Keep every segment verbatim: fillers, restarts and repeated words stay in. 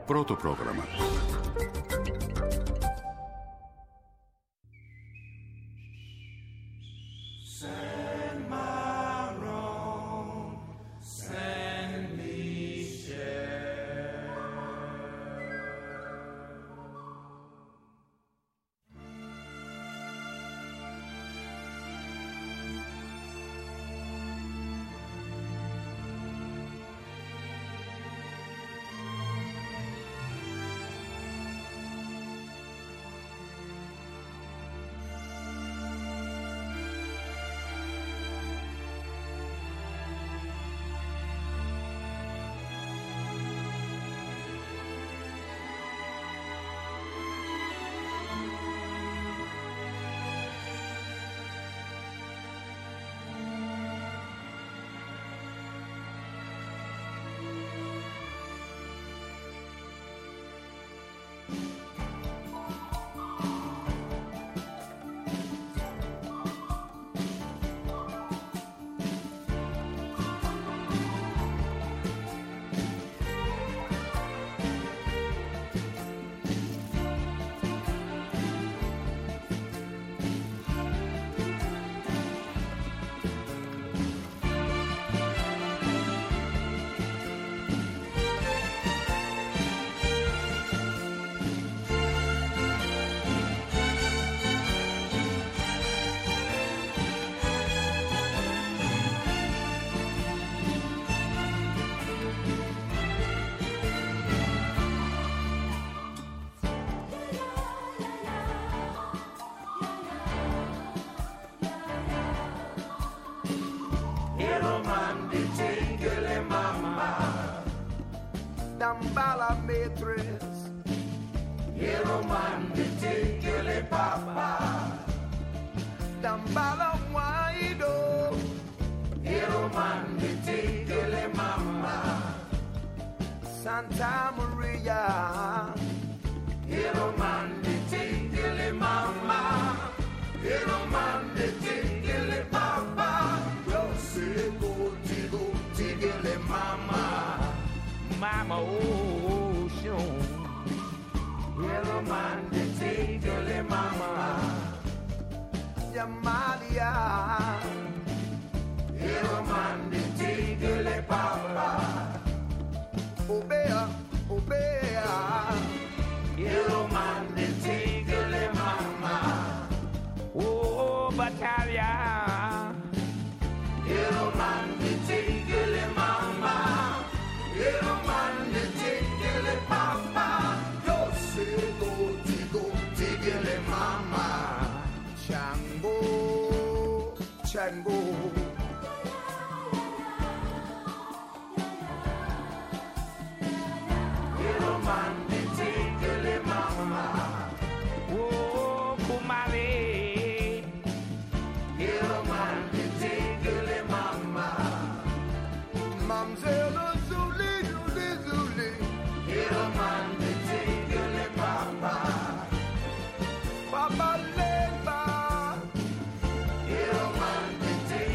Πρώτο πρόγραμμα. Dambala matrix, hero man, the tickle papa. Dambala wido, hero man, the tickle mama. Santa Maria, hero man, the tickle mama. Hero man, the tickle papa. Yo say go tigo tickle mama. Mama ocean, yellow man, the tickle mama, Yamalia, yellow man, the tickle papa, Obea, Obea, yellow man, the tickle mama, oh, Batalia, yellow man, the tickle mama. Little man, the tickle papa, yo say go tigo tickle mama, Chango, Chango. Little man, the tickle mama, oh Kumale. Little man, the tickle mama, Mamzelle. Little man, the tickle papa, Papa Lemba. Little man, the tickle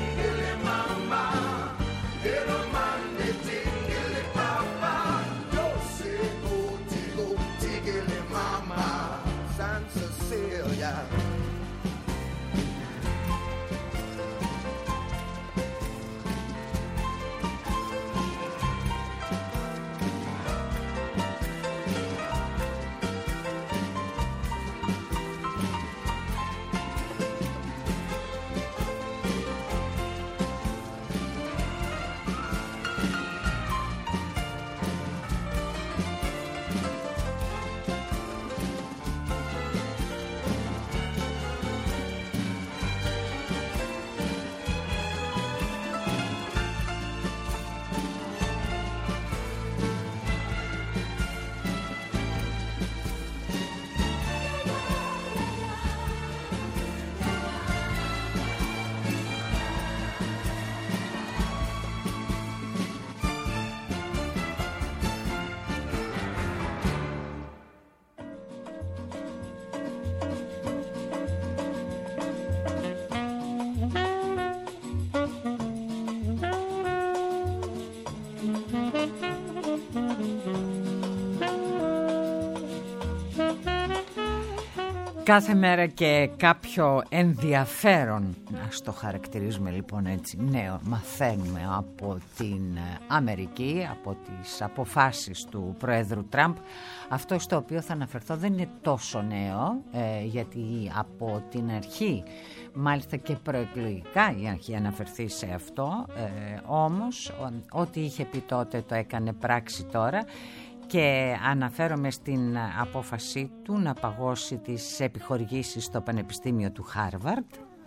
Κάθε μέρα και κάποιο ενδιαφέρον, ας το χαρακτηρίζουμε λοιπόν έτσι, νέο μαθαίνουμε από την Αμερική, από τις αποφάσεις του Προέδρου Τραμπ. Αυτό στο οποίο θα αναφερθώ δεν είναι τόσο νέο, ε, γιατί από την αρχή, μάλιστα και προεκλογικά είχε αναφερθεί σε αυτό, ε, όμως ό,τι είχε πει τότε το έκανε πράξη τώρα. Και αναφέρομαι στην απόφασή του να παγώσει τις επιχορηγήσεις στο Πανεπιστήμιο του Χάρβαρντ.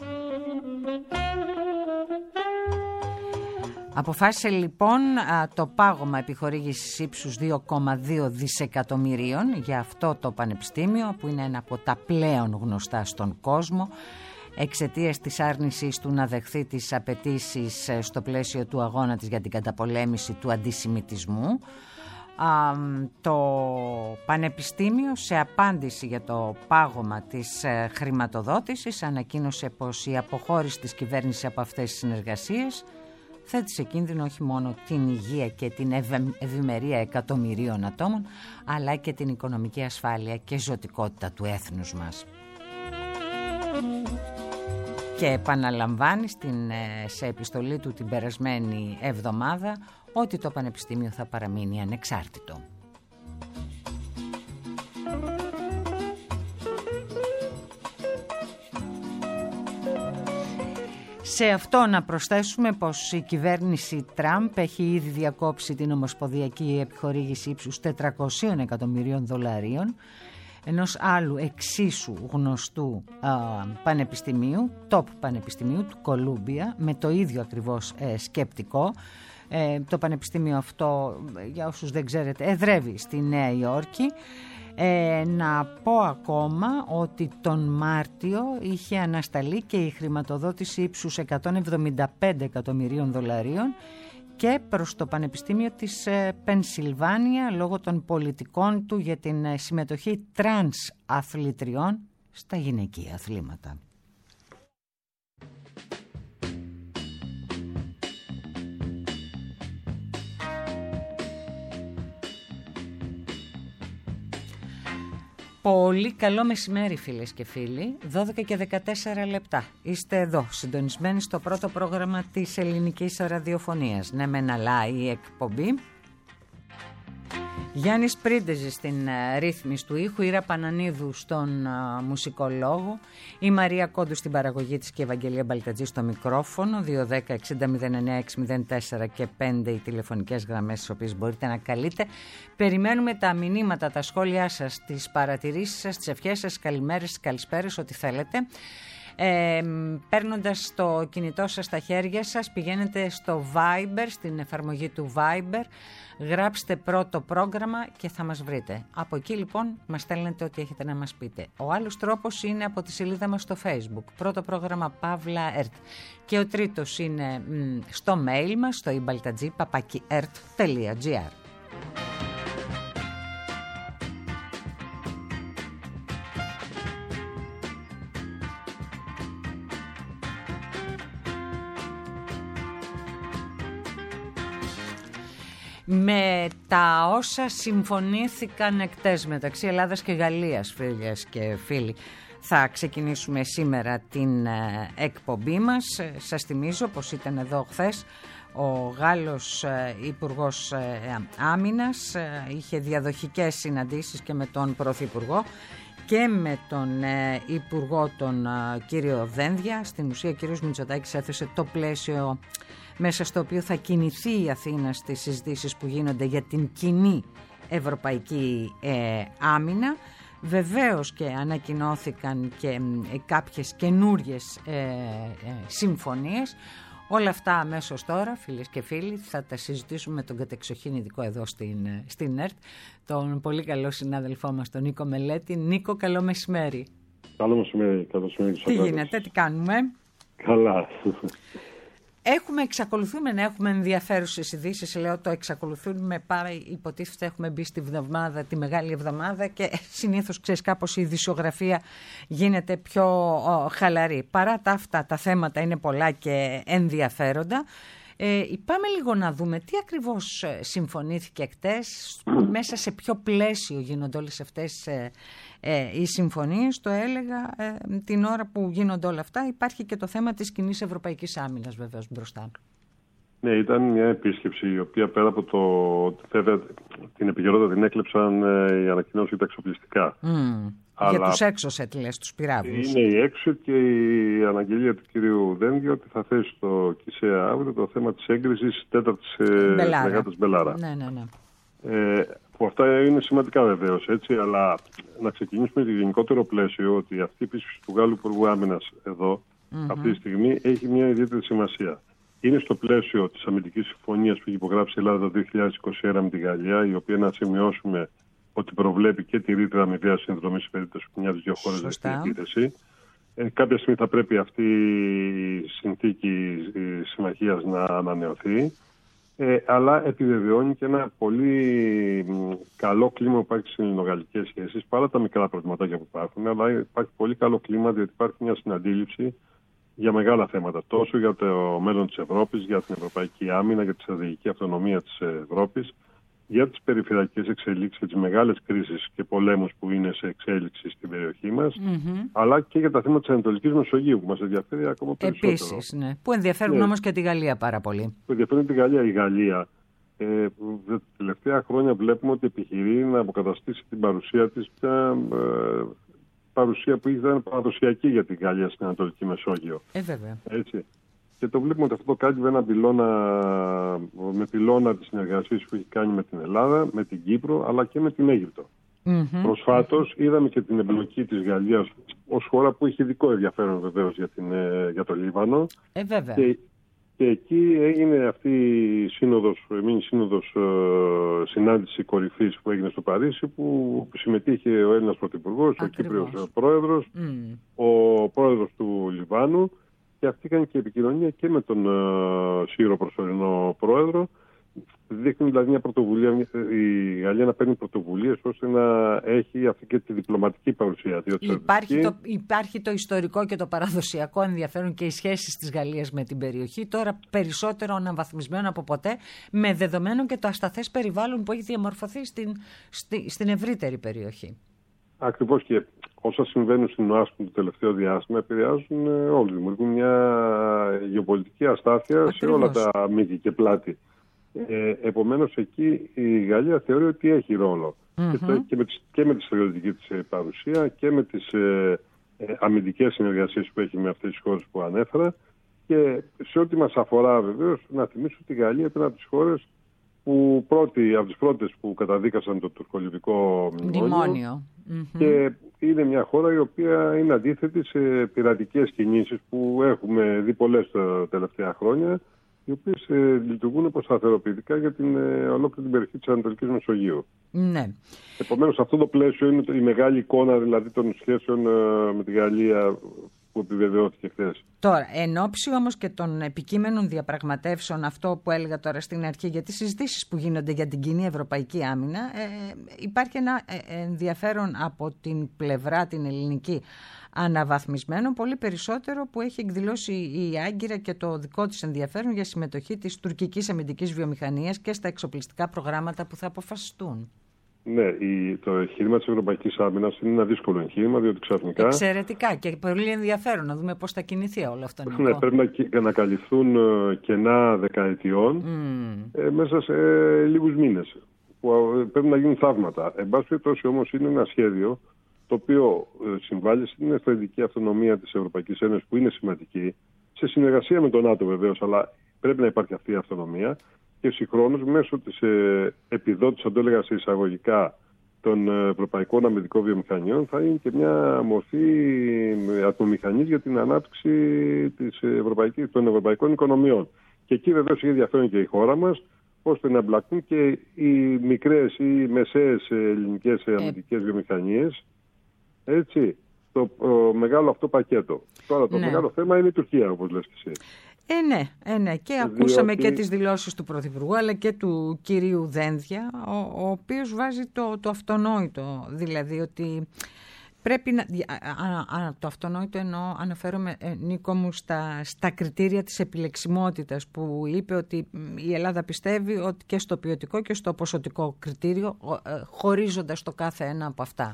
Αποφάσισε λοιπόν το πάγωμα επιχορήγησης ύψους δύο κόμμα δύο δισεκατομμυρίων για αυτό το πανεπιστήμιο, που είναι ένα από τα πλέον γνωστά στον κόσμο, εξαιτίας της άρνησης του να δεχθεί τις απαιτήσεις στο πλαίσιο του αγώνα της για την καταπολέμηση του αντισημιτισμού. Uh, το Πανεπιστήμιο, σε απάντηση για το πάγωμα της uh, χρηματοδότησης, ανακοίνωσε πως η αποχώρηση της κυβέρνησης από αυτές τις συνεργασίες θέτει σε κίνδυνο όχι μόνο την υγεία και την ευε, ευημερία εκατομμυρίων ατόμων, αλλά και την οικονομική ασφάλεια και ζωτικότητα του έθνους μας. Και επαναλαμβάνει στην, σε επιστολή του την περασμένη εβδομάδα ότι το Πανεπιστήμιο θα παραμείνει ανεξάρτητο. Σε αυτό να προσθέσουμε πως η κυβέρνηση Τραμπ έχει ήδη διακόψει την ομοσπονδιακή επιχορήγηση ύψους τετρακόσια εκατομμυρίων δολαρίων ενός άλλου εξίσου γνωστού α, πανεπιστημίου, top πανεπιστημίου του Κολούμπια, με το ίδιο ακριβώς ε, σκεπτικό. Ε, το πανεπιστήμιο αυτό, για όσους δεν ξέρετε, εδρεύει στη Νέα Υόρκη. Ε, να πω ακόμα ότι τον Μάρτιο είχε ανασταλεί και η χρηματοδότηση ύψους εκατόν εβδομήντα πέντε εκατομμυρίων δολαρίων και προς το Πανεπιστήμιο της Πενσιλβάνια λόγω των πολιτικών του για την συμμετοχή τρανς αθλητριών στα γυναικεία αθλήματα. Πολύ καλό μεσημέρι φίλες και φίλοι, δώδεκα και δεκατέσσερα λεπτά. Είστε εδώ, συντονισμένοι στο πρώτο πρόγραμμα της ελληνικής ραδιοφωνίας. Ναι μεν, αλλά η εκπομπή. Γιάννης Πρίντεζης στην uh, ρύθμιση του ήχου, Ήρα Πανανίδου στον uh, μουσικολόγο, η Μαρία Κόντου στην παραγωγή της και η Ευαγγελία Μπαλτατζή στο μικρόφωνο. Δύο δέκα εξήντα μηδέν εννέα εξήντα τέσσερα και πέντε οι τηλεφωνικές γραμμές στις οποίες μπορείτε να καλείτε. Περιμένουμε τα μηνύματα, τα σχόλιά σας, τις παρατηρήσεις σας, τις ευχές σας, καλημέρες, τις καλησπέρες, ό,τι θέλετε. Ε, παίρνοντας το κινητό σας στα χέρια σας, πηγαίνετε στο Viber, στην εφαρμογή του Viber, γράψτε πρώτο πρόγραμμα και θα μας βρείτε. Από εκεί λοιπόν μας στέλνετε ό,τι έχετε να μας πείτε. Ο άλλος τρόπος είναι από τη σελίδα μας στο Facebook, πρώτο πρόγραμμα Παύλα Ερτ, και ο τρίτος είναι μ, στο mail μας, στο ibaltadji παπάκι ερτ τελεία τζι άρ. Με τα όσα συμφωνήθηκαν εκτές μεταξύ Ελλάδας και Γαλλίας, φίλες και φίλοι, θα ξεκινήσουμε σήμερα την εκπομπή μας. Σας θυμίζω πως ήταν εδώ χθες ο Γάλλος Υπουργός Άμυνας, είχε διαδοχικές συναντήσεις και με τον Πρωθυπουργό και με τον Υπουργό τον κύριο Δένδια. Στην ουσία ο κύριος Μητσοτάκης έθεσε το πλαίσιο μέσα στο οποίο θα κινηθεί η Αθήνα στις συζητήσεις που γίνονται για την κοινή ευρωπαϊκή ε, άμυνα. Βεβαίως και ανακοινώθηκαν και ε, κάποιες καινούριες ε, ε, συμφωνίες. Όλα αυτά αμέσως τώρα, φίλες και φίλοι, θα τα συζητήσουμε με τον κατεξοχήν ειδικό εδώ στην, στην ΕΡΤ, τον πολύ καλό συνάδελφό μας, τον Νίκο Μελέτη. Νίκο, καλό μεσημέρι. Καλό μεσημέρι. Καλό μεσημέρι. Τι γίνεται, τι κάνουμε? Καλά. Έχουμε, εξακολουθούμε να έχουμε ενδιαφέρουσες ειδήσεις. Λέω το εξακολουθούμε, πάρα υποτίθεται έχουμε μπει στη βδομάδα, τη μεγάλη εβδομάδα, και συνήθως ξέρεις κάπως η ειδησιογραφία γίνεται πιο ο, χαλαρή. Παρά τα αυτά τα θέματα είναι πολλά και ενδιαφέροντα. Ε, πάμε λίγο να δούμε τι ακριβώς συμφωνήθηκε χτες, μέσα σε ποιο πλαίσιο γίνονται όλες αυτές ε, ε, οι συμφωνίες. Το έλεγα ε, την ώρα που γίνονται όλα αυτά. Υπάρχει και το θέμα της κοινής ευρωπαϊκής άμυνας βεβαίως μπροστά. Ναι, ήταν μια επίσκεψη η οποία πέρα από το ότι βέβαια την επικαιρότητα την έκλεψαν ε, οι ανακοινώσεις για τα εξοπλιστικά. Mm. Αλλά για τους έξωσετ, λες, τους πυράβλους. Είναι η έξωσετ και η αναγγελία του κυρίου Δένδια ότι θα θέσει στο ΚΙΣΕΑ αύριο το θέμα της έγκρισης τέταρτης μεγάτας Μπελάρα. Ναι, ναι, ναι. Ε, που αυτά είναι σημαντικά βεβαίως, έτσι, αλλά να ξεκινήσουμε το γενικότερο πλαίσιο ότι αυτή η επίσκεψη του Γάλλου Υπουργού Άμυνας εδώ, mm-hmm. αυτή τη στιγμή, έχει μια ιδιαίτερη σημασία. Είναι στο πλαίσιο της αμυντικής συμφωνίας που έχει υπογράψει η Ελλάδα το δύο χιλιάδες είκοσι ένα με τη Γαλλία, η οποία να σημειώσουμε ότι προβλέπει και τη ρήτρα αμοιβαίας συνδρομής σε περίπτωση που μια από τις δύο χώρες δεν στην επίθεση. Ε, κάποια στιγμή θα πρέπει αυτή η συνθήκη συμμαχίας να ανανεωθεί, ε, αλλά επιβεβαιώνει και ένα πολύ καλό κλίμα που υπάρχει στις ελληνογαλλικές σχέσεις, παρά τα μικρά προβληματάκια που υπάρχουν, αλλά υπάρχει πολύ καλό κλίμα διότι υπάρχει μια συναντήληψη για μεγάλα θέματα, τόσο για το μέλλον της Ευρώπης, για την ευρωπαϊκή άμυνα, για τη στρατηγική αυτονομία της Ευρώπης, για τις περιφερειακές εξελίξεις και τις μεγάλες κρίσεις και πολέμους που είναι σε εξέλιξη στην περιοχή μας, mm-hmm. αλλά και για τα θέματα της Ανατολικής Μεσογείου που μας ενδιαφέρει ακόμα περισσότερο. Επίσης, ναι. Που ενδιαφέρουν ναι. όμως και τη Γαλλία πάρα πολύ. Που ενδιαφέρουν τη Γαλλία. Η Γαλλία ε, τα τελευταία χρόνια βλέπουμε ότι επιχειρεί να αποκαταστήσει την παρουσία της, μια ε, παρουσία που ήταν παραδοσιακή για την Γαλλία στην Ανατολική Μεσόγειο. Ε, βέβαια. Έτσι. Και το βλέπουμε ότι αυτό το κάνει με ένα πυλώνα, με πυλώνα της συνεργασίας που έχει κάνει με την Ελλάδα, με την Κύπρο, αλλά και με την Αίγυπτο. Mm-hmm. Προσφάτως είδαμε και την εμπλοκή της Γαλλίας ως χώρα που είχε ειδικό ενδιαφέρον βεβαίως για, την, για το Λίβανο. Ε, βέβαια. Και, και εκεί έγινε αυτή η σύνοδος, η σύνοδος ε, συνάντηση κορυφής που έγινε στο Παρίσι, που συμμετείχε ο Έλληνας Πρωθυπουργός, ο Κύπριος Πρόεδρος, mm. ο Πρόεδρος του Λιβάνου, και αυτή έκανε και επικοινωνία και με τον uh, Σύρο προσωρινό πρόεδρο. Δείχνει δηλαδή μια πρωτοβουλία, η Γαλλία να παίρνει πρωτοβουλίες ώστε να έχει αυτή και τη διπλωματική παρουσία. Υπάρχει το, υπάρχει το ιστορικό και το παραδοσιακό ενδιαφέρον και οι σχέσεις της Γαλλίας με την περιοχή, τώρα περισσότερο αναβαθμισμένο από ποτέ, με δεδομένο και το ασταθές περιβάλλον που έχει διαμορφωθεί στην, στη, στην ευρύτερη περιοχή. Ακριβώς, και όσα συμβαίνουν στην ΟΑΣΚΟ το τελευταίο διάστημα επηρεάζουν όλοι. Δημιουργούν μια γεωπολιτική αστάθεια. Ακριβώς. Σε όλα τα μήκη και πλάτη. Ε, επομένως εκεί η Γαλλία θεωρεί ότι έχει ρόλο. Mm-hmm. Και, το, και, με τις, και με τη στρατιωτική της παρουσία και με τις ε, ε, αμυντικές συνεργασίες που έχει με αυτές τις χώρες που ανέφερα. Και σε ό,τι μας αφορά βεβαίως, να θυμίσω ότι η Γαλλία ήταν από τις χώρες που πρώτη, από τις πρώτες που καταδίκασαν το τουρκολιβικό μνημόνιο. Mm-hmm. Και είναι μια χώρα η οποία είναι αντίθετη σε πειρατικές κινήσεις που έχουμε δει πολλές τα τελευταία χρόνια, οι οποίες ε, λειτουργούν αποσταθεροποιητικά για την ε, ολόκληρη την περιοχή της Ανατολικής Μεσογείου. Ναι. Επομένως, αυτό το πλαίσιο είναι η μεγάλη εικόνα δηλαδή των σχέσεων ε, με τη Γαλλία που επιβεβαιώθηκε χθες. Τώρα, εν ώψη όμως και των επικείμενων διαπραγματεύσεων, αυτό που έλεγα τώρα στην αρχή για τις συζητήσεις που γίνονται για την κοινή ευρωπαϊκή άμυνα, ε, υπάρχει ένα ενδιαφέρον από την πλευρά την ελληνική αναβαθμισμένο, πολύ περισσότερο, που έχει εκδηλώσει η Άγκυρα και το δικό της ενδιαφέρον για συμμετοχή της τουρκικής αμυντικής βιομηχανίας και στα εξοπλιστικά προγράμματα που θα αποφασιστούν. Ναι, η, το εγχείρημα της Ευρωπαϊκής Άμυνας είναι ένα δύσκολο εγχείρημα, διότι ξαφνικά... Εξαιρετικά και πολύ ενδιαφέρον να δούμε πώς θα κινηθεί όλο αυτό. Ναι, πρέπει να, να καλυφθούν κενά δεκαετιών mm. ε, μέσα σε ε, λίγους μήνες. Που, ε, πρέπει να γίνουν θαύματα. Εν πάση περιπτώσει όμως είναι ένα σχέδιο το οποίο ε, συμβάλλει στην στρατηγική αυτονομία της Ευρωπαϊκής Ένωσης, που είναι σημαντική, σε συνεργασία με τον ΝΑΤΟ βεβαίως, αλλά πρέπει να υπάρχει αυτή η αυτονομία. Και συγχρόνως μέσω της ε, επιδότησης, αν το έλεγα σε εισαγωγικά, των ε, ευρωπαϊκών αμυντικών βιομηχανιών, θα είναι και μια μορφή ε, ατμομηχανής για την ανάπτυξη της ευρωπαϊκής, των ευρωπαϊκών οικονομιών. Και εκεί βεβαίως έχει ενδιαφέρον και η χώρα μας, ώστε να εμπλακούν και οι μικρές ή μεσαίες ελληνικές ε. αμυντικές βιομηχανίες. Έτσι, το ε, μεγάλο αυτό πακέτο. Τώρα το ναι. μεγάλο θέμα είναι η Τουρκία, όπως λες και εσύ. Ε, ναι, ε, ναι. Και διότι... ακούσαμε και τις δηλώσεις του Πρωθυπουργού αλλά και του κυρίου Δένδια, ο, ο οποίος βάζει το, το αυτονόητο, δηλαδή ότι Πρέπει να... Α, α, το αυτονόητο εννοώ, αναφέρομαι, ε, Νίκο μου, στα, στα κριτήρια της επιλεξιμότητας που είπε ότι η Ελλάδα πιστεύει ότι και στο ποιοτικό και στο ποσοτικό κριτήριο, ε, χωρίζοντας το κάθε ένα από αυτά.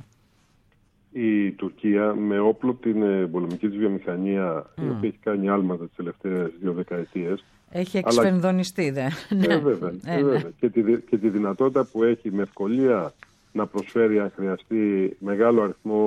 Η Τουρκία με όπλο την πολεμική της βιομηχανία, mm. η οποία έχει κάνει άλματα τις τελευταίες δύο δεκαετίες. Έχει εξφενδονιστεί, δε. Ε, βέβαια. Ε, βέβαια. Και, τη, και τη δυνατότητα που έχει με ευκολία να προσφέρει, αν χρειαστεί, μεγάλο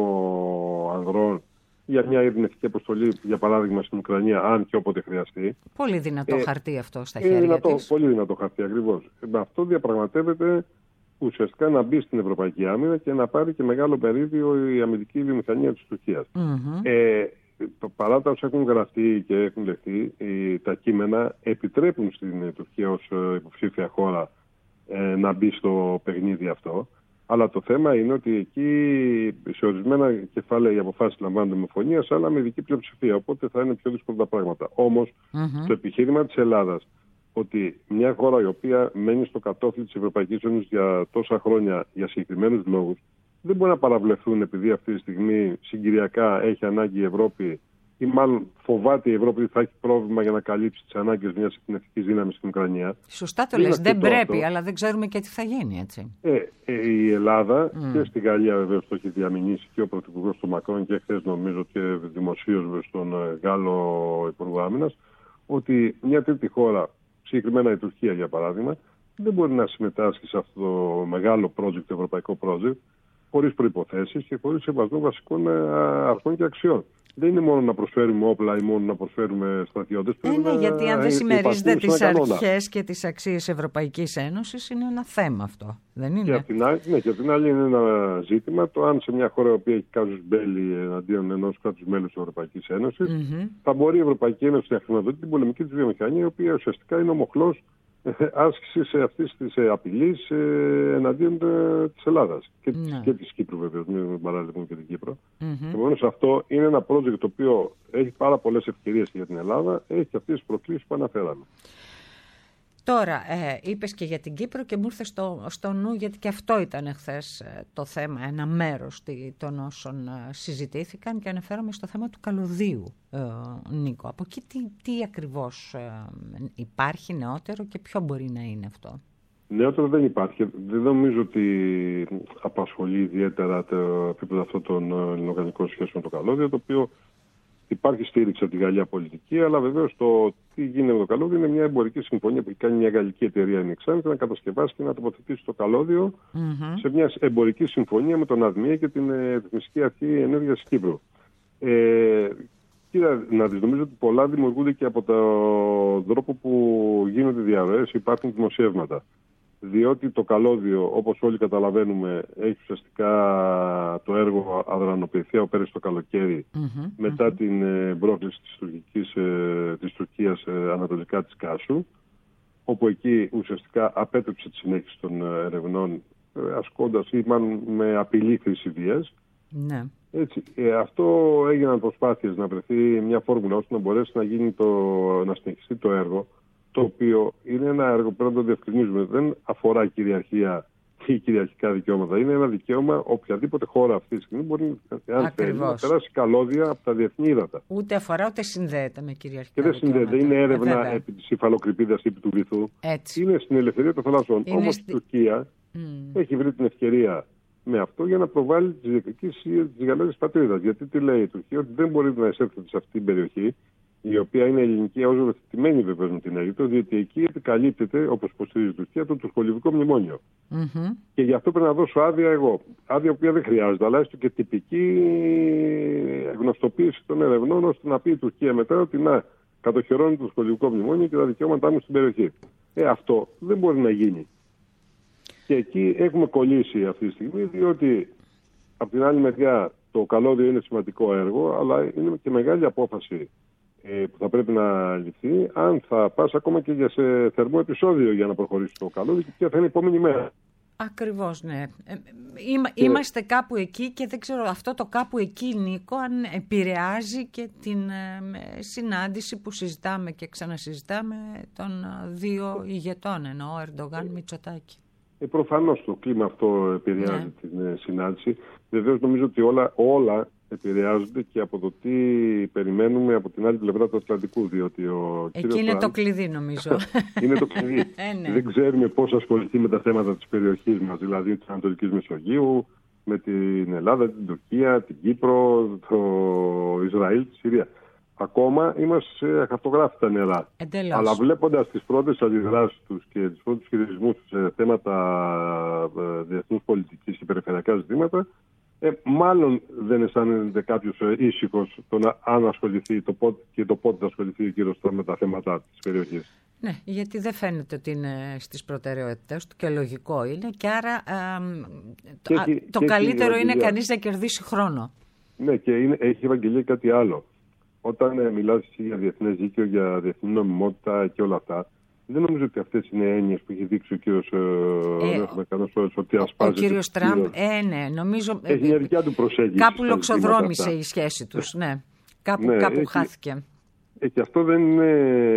αριθμό ανδρών για μια ειρηνευτική αποστολή, για παράδειγμα στην Ουκρανία, αν και όποτε χρειαστεί. Πολύ δυνατό ε, χαρτί αυτό στα ε, χέρια δυνατό, της. Πολύ δυνατό χαρτί, ακριβώς. Με αυτό διαπραγματεύεται ουσιαστικά να μπει στην Ευρωπαϊκή Άμυνα και να πάρει και μεγάλο μερίδιο η αμυντική βιομηχανία της Τουρκίας. Mm-hmm. Ε, παρά τα όσα έχουν γραφτεί και έχουν λεχθεί, τα κείμενα επιτρέπουν στην Τουρκία ως υποψήφια χώρα ε, να μπει στο παιχνίδι αυτό. Αλλά το θέμα είναι ότι εκεί σε ορισμένα κεφάλαια οι αποφάσεις λαμβάνονται με φωνία, αλλά με ειδική πλειοψηφία. Οπότε θα είναι πιο δύσκολα τα πράγματα. Όμως, mm-hmm. το επιχείρημα της Ελλάδας ότι μια χώρα η οποία μένει στο κατόφλι της Ευρωπαϊκής Ένωσης για τόσα χρόνια για συγκεκριμένους λόγους, δεν μπορεί να παραβλεφθούν επειδή αυτή τη στιγμή συγκυριακά έχει ανάγκη η Ευρώπη, ή μάλλον φοβάται η Ευρώπη ότι θα έχει πρόβλημα για να καλύψει τις ανάγκες μιας εθνικής δύναμης στην Ουκρανία. Σωστά το λες, δεν πρέπει, αυτό. Αλλά δεν ξέρουμε και τι θα γίνει, έτσι. Ε, ε, η Ελλάδα mm. και στη Γαλλία βεβαίως το έχει διαμηνήσει και ο Πρωθυπουργός του Μακρόν και χθες νομίζω και δημοσίως στον Γάλλο Υπουργό Άμυνας, ότι μια τρίτη χώρα, συγκεκριμένα η Τουρκία για παράδειγμα, δεν μπορεί να συμμετάσχει σε αυτό το μεγάλο project, το ευρωπαϊκό project, χωρίς προϋποθέσεις και χωρίς σεβασμό βασικών αρχών και αξιών. Δεν είναι μόνο να προσφέρουμε όπλα ή μόνο να προσφέρουμε στρατιώτες. Ε, ναι, γιατί αν δεν συμμερίζεται τις αρχές και τις αξίες Ευρωπαϊκής Ένωσης, είναι ένα θέμα αυτό. Δεν είναι. Και απ' την άλλη, ναι, και απ' την άλλη είναι ένα ζήτημα το αν σε μια χώρα η οποία έχει κάζους μπέλη εναντίον ενός κράτους μέλους της Ευρωπαϊκής Ένωσης, mm-hmm. θα μπορεί η Ευρωπαϊκή Ένωση να χρηματοδοτεί την πολεμική της βιομηχανία, η οποία ουσιαστικά είναι ο μοχλός άσκησης αυτής της απειλής εναντίον της Ελλάδας και, ναι. και της Κύπρου βεβαίως, μην παράλληλα και την Κύπρο. Mm-hmm. Επομένως αυτό είναι ένα project το οποίο έχει πάρα πολλές ευκαιρίες για την Ελλάδα, έχει και αυτές τις προκλήσεις που αναφέραμε. Τώρα, ε, είπες και για την Κύπρο και μου ήρθε στο, στο νου, γιατί και αυτό ήταν χθες ε, το θέμα, ένα μέρος των όσων ε, συζητήθηκαν, και αναφέρομαι στο θέμα του καλωδίου, ε, Νίκο. Από εκεί τι, τι ακριβώς ε, υπάρχει νεότερο και ποιο μπορεί να είναι αυτό? Νεότερο δεν υπάρχει. Δεν νομίζω ότι απασχολεί ιδιαίτερα το επίπεδο αυτό των ελληνοοργανικών σχέσεων με το καλώδιο, το οποίο υπάρχει στήριξη από τη Γαλλία πολιτική, αλλά βεβαίως το τι γίνεται με το καλώδιο είναι μια εμπορική συμφωνία που έχει κάνει μια γαλλική εταιρεία Nexans να κατασκευάσει και να τοποθετήσει το καλώδιο mm-hmm. σε μια εμπορική συμφωνία με τον ΑΔΜΙΕ και την Εθνική Αρχή Ενέργειας της Κύπρου. Ε, Κοίτα, να δεις, νομίζω ότι πολλά δημιουργούνται και από τον τρόπο που γίνονται διαρροές, υπάρχουν δημοσιεύματα. Διότι το καλώδιο, όπως όλοι καταλαβαίνουμε, έχει ουσιαστικά το έργο αδρανοποιηθεί από πέρυσι το καλοκαίρι, mm-hmm, μετά mm-hmm. την ε, πρόκληση της, τουρκικής, ε, της Τουρκίας ε, ανατολικά της Κάσου, όπου εκεί ουσιαστικά απέτρεψε τη συνέχιση των ε, ερευνών, ε, ασκώντας ή μάλλον με απειλή χρήση βίας. Ναι. Έτσι, ε, αυτό έγιναν προσπάθειες να βρεθεί μια φόρμουλα ώστε να μπορέσει να, γίνει το, να συνεχιστεί το έργο, το οποίο είναι ένα έργο που πρέπει να το διευκρινίζουμε. Δεν αφορά κυριαρχία ή κυριαρχικά δικαιώματα. Είναι ένα δικαίωμα οποιαδήποτε χώρα αυτή τη στιγμή μπορεί, αν θέλει, να περάσει καλώδια από τα διεθνή ύδατα. Ούτε αφορά ούτε συνδέεται με κυριαρχικά και δεν δικαιώματα. συνδέεται. Είναι έρευνα ε, επί της υφαλοκρηπίδας επί του βυθού. Έτσι. Είναι στην ελευθερία των θαλασσών. Όμως στη... η Τουρκία mm. έχει βρει την ευκαιρία με αυτό για να προβάλλει τις διεκδικήσεις της γαλλικής πατρίδας. Γιατί τι λέει η Τουρκία? Ότι δεν μπορεί να εισέλθει σε αυτή την περιοχή, η οποία είναι ελληνική, όσο βεθυτημένη βεβαίως με την Αίγυπτο, διότι εκεί επικαλύπτεται, όπως υποστηρίζει η Τουρκία, το τουρκολιβικό μνημόνιο. Mm-hmm. Και γι' αυτό πρέπει να δώσω άδεια εγώ. Άδεια που δεν χρειάζεται, αλλά έστω και τυπική γνωστοποίηση των ερευνών, ώστε να πει η Τουρκία μετά ότι να κατοχυρώνει το τουρκολιβικό μνημόνιο και τα δικαιώματά μου στην περιοχή. Ε, αυτό δεν μπορεί να γίνει. Και εκεί έχουμε κολλήσει αυτή τη στιγμή, διότι από την άλλη μεριά το καλώδιο είναι σημαντικό έργο, αλλά είναι και μεγάλη απόφαση που θα πρέπει να ληφθεί, αν θα πας ακόμα και για σε θερμό επεισόδιο για να προχωρήσει το καλώδιο και ποια θα είναι η επόμενη μέρα. Ακριβώς, ναι. Είμα, και... Είμαστε κάπου εκεί και δεν ξέρω αυτό το κάπου εκεί, Νίκο, αν επηρεάζει και την ε, συνάντηση που συζητάμε και ξανασυζητάμε των δύο ηγετών, εννοώ Ερντογάν, Μητσοτάκη. Ε, προφανώς το κλίμα αυτό επηρεάζει Ναι. την ε, συνάντηση. Βεβαίως νομίζω ότι όλα, όλα επηρεάζονται και από το τι περιμένουμε από την άλλη πλευρά του Ατλαντικού. Διότι ο Εκεί κύριος είναι το Τραμπ κλειδί, νομίζω. είναι το κλειδί. Ε, ναι. Δεν ξέρουμε πώς ασχοληθεί με τα θέματα της περιοχής μας, δηλαδή της Ανατολικής Μεσογείου, με την Ελλάδα, την Τουρκία, την Κύπρο, το Ισραήλ, τη Συρία. Ακόμα είμαστε σε χαρτογράφητα νερά. Εντελώς. Αλλά βλέποντας τις πρώτες αντιδράσεις τους και τους πρώτους χειρισμούς σε θέματα ε, διεθνούς πολιτικής και περιφερειακά ζητήματα, ε, μάλλον δεν αισθάνεται κάποιος ε, ήσυχος το να αν ασχοληθεί το πότε, και το πότε θα ασχοληθεί ο κύριος Τραμπ με τα θέματα της περιοχής. Ναι, γιατί δεν φαίνεται ότι είναι στις προτεραιότητες του και λογικό είναι και άρα α, Και το, έχει- α, το και έχει καλύτερο είναι Ευαγγελία. κανείς να κερδίσει χρόνο. Ναι, και είναι, έχει Ευαγγελία κάτι άλλο. Όταν ε, μιλάς εσύ για διεθνές δίκαιο, για διεθνή νομιμότητα και όλα αυτά, δεν νομίζω ότι αυτές είναι έννοιες που έχει δείξει ο κύριος ε, Ε, ο Αμερικανός πρόεδρος ότι Ο ασπάζεται. κύριος Τραμπ, κυρίως. ε, ναι, νομίζω ε, Έχει μια δικιά του προσέγγιση. κάπου στα ζητήματα λοξοδρόμησε αυτά. η σχέση τους, ναι. Κάπου, Ναι, κάπου έχει- χάθηκε. Ε, και αυτό δεν είναι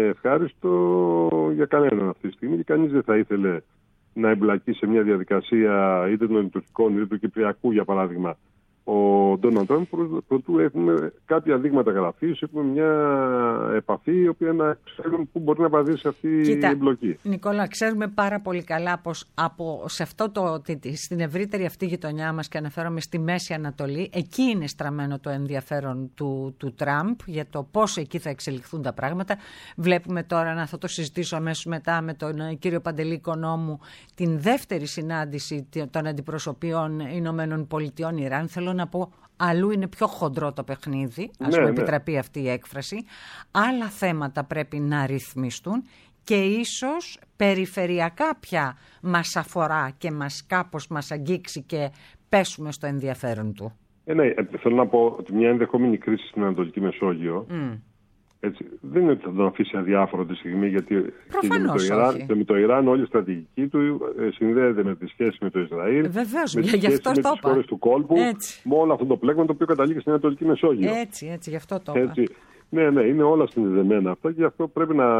ευχάριστο για κανέναν αυτή τη στιγμή και κανείς δεν θα ήθελε να εμπλακεί σε μια διαδικασία είτε των τουρκικών είτε του Κυπριακού, για παράδειγμα, ο Ντόναλντ Τραμπ, προτού έχουμε κάποια δείγματα γραφής, έχουμε μια επαφή η οποία να ξέρουμε πού μπορεί να βαδίσει αυτή Κοίτα, η εμπλοκή. Νικόλα, ξέρουμε πάρα πολύ καλά πως από, σε αυτό το, τη- στην ευρύτερη αυτή γειτονιά μας και αναφέρομαι στη Μέση Ανατολή, εκεί είναι στραμμένο το ενδιαφέρον του, του Τραμπ για το πώς εκεί θα εξελιχθούν τα πράγματα. Βλέπουμε τώρα, να θα το συζητήσω αμέσως μετά με τον ε, κύριο Παντελή Οικονόμου, την δεύτερη συνάντηση των αντιπροσωπείων Ηνωμένων Πολιτειών Ιράν. Θέλω να πω, αλλού είναι πιο χοντρό το παιχνίδι, ας Ναι, μου ναι. επιτραπεί αυτή η έκφραση. Άλλα θέματα πρέπει να ρυθμιστούν και ίσως περιφερειακά πια μας αφορά και μας κάπως μας αγγίξει και πέσουμε στο ενδιαφέρον του. Ε, ναι, ε, θέλω να πω ότι μια ενδεχόμενη κρίση στην Ανατολική Μεσόγειο Mm. έτσι, δεν είναι ότι θα τον αφήσει αδιάφορο τη στιγμή, γιατί και Προφανώς με, το Ιράν, όχι. και με το Ιράν όλη η στρατηγική του ε, συνδέεται με τη σχέση με το Ισραήλ, Βεβαίως, με τη γι' σχέση αυτό με το τις είπα. χώρες του κόλπου, Έτσι. με όλο αυτό το πλέγμα το οποίο καταλήγει στην Ανατολική Μεσόγειο. Έτσι, έτσι, γι' αυτό το είπα. Έτσι. Ναι, ναι, είναι όλα συνδεδεμένα αυτά και γι' αυτό πρέπει να,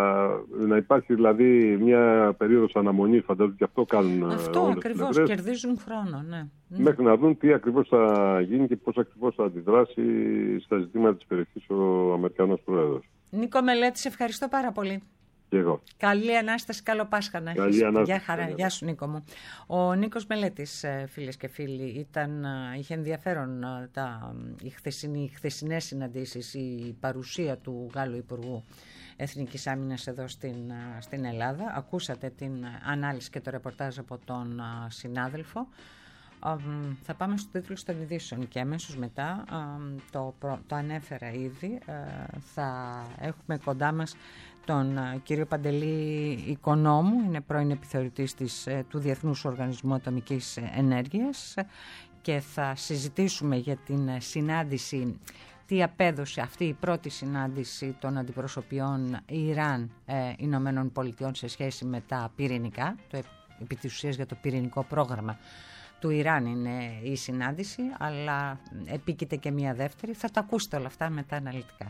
να υπάρχει δηλαδή μια περίοδος αναμονής, φαντάζομαι, και αυτό κάνουν Αυτό όλες τις ακριβώς, πλευρές, κερδίζουν χρόνο, ναι. μέχρι να δουν τι ακριβώς θα γίνει και πώς ακριβώς θα αντιδράσει στα ζητήματα της περιοχής ο Αμερικανός Πρόεδρος. Νίκο Μελέτη, σε ευχαριστώ πάρα πολύ. Και εγώ. Καλή Ανάσταση, καλό Πάσχα να Καλή έχεις. Ανάσταση. Γεια χαρά, γεια σου Νίκο μου. Ο Νίκος Μελέτης, ε, φίλες και φίλοι, ήταν, ε, είχε ενδιαφέρον ε, τα, οι, χθεσινοί, οι χθεσινές συναντήσεις, η παρουσία του Γάλλου Υπουργού Εθνικής Άμυνας εδώ στην, ε, στην Ελλάδα. Ακούσατε την ανάλυση και το ρεπορτάζ από τον ε, συνάδελφο. Um, θα πάμε στο τίτλο των ειδήσεων και αμέσως μετά, um, το, προ, το ανέφερα ήδη, uh, θα έχουμε κοντά μας τον uh, κύριο Παντελή Οικονόμου, είναι πρώην επιθεωρητής της, uh, του Διεθνούς Οργανισμού Ατομικής Ενέργειας και θα συζητήσουμε για την uh, συνάντηση, τι απέδωσε αυτή η πρώτη συνάντηση των αντιπροσωπιών Ιράν-Ηνωμένων Πολιτειών σε σχέση με τα πυρηνικά, το επί της ουσίας για το πυρηνικό πρόγραμμα του Ιράν είναι η συνάντηση, αλλά επίκειται και μια δεύτερη. Θα τα ακούσετε όλα αυτά μετά αναλυτικά.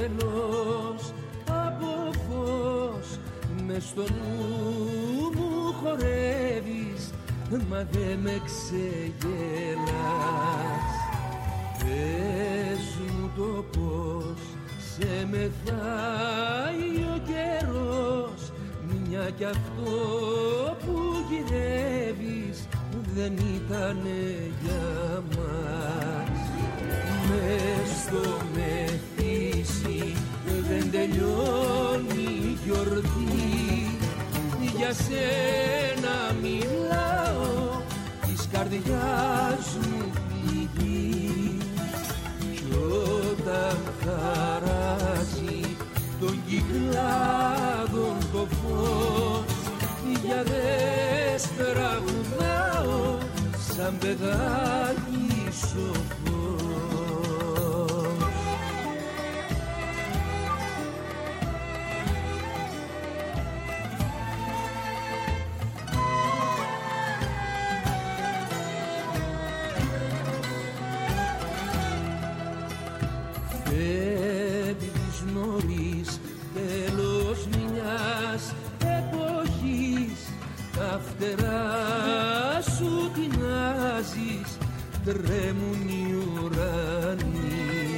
άγγελος από φως, μες στο νου μου χορεύεις, μα δε με ξεγελάς. Πες μου το πώς σε μεθάει ο καιρός, μια κι αυτό που γυρεύεις δεν ήτανε για μας. Μες στο μεθύσι δεν τελειώνει η γιορτή, για σένα μιλάω, της καρδιάς μου πληγή. Κι όταν χαράζει των κυκλάδων το φως, για δες τραγουδάω σαν παιδάκι σοφός. Φεύγεις νωρίς, τέλος μιας εποχής, τα φτερά σου τεινάζεις, τρέμουν οι ουρανοί.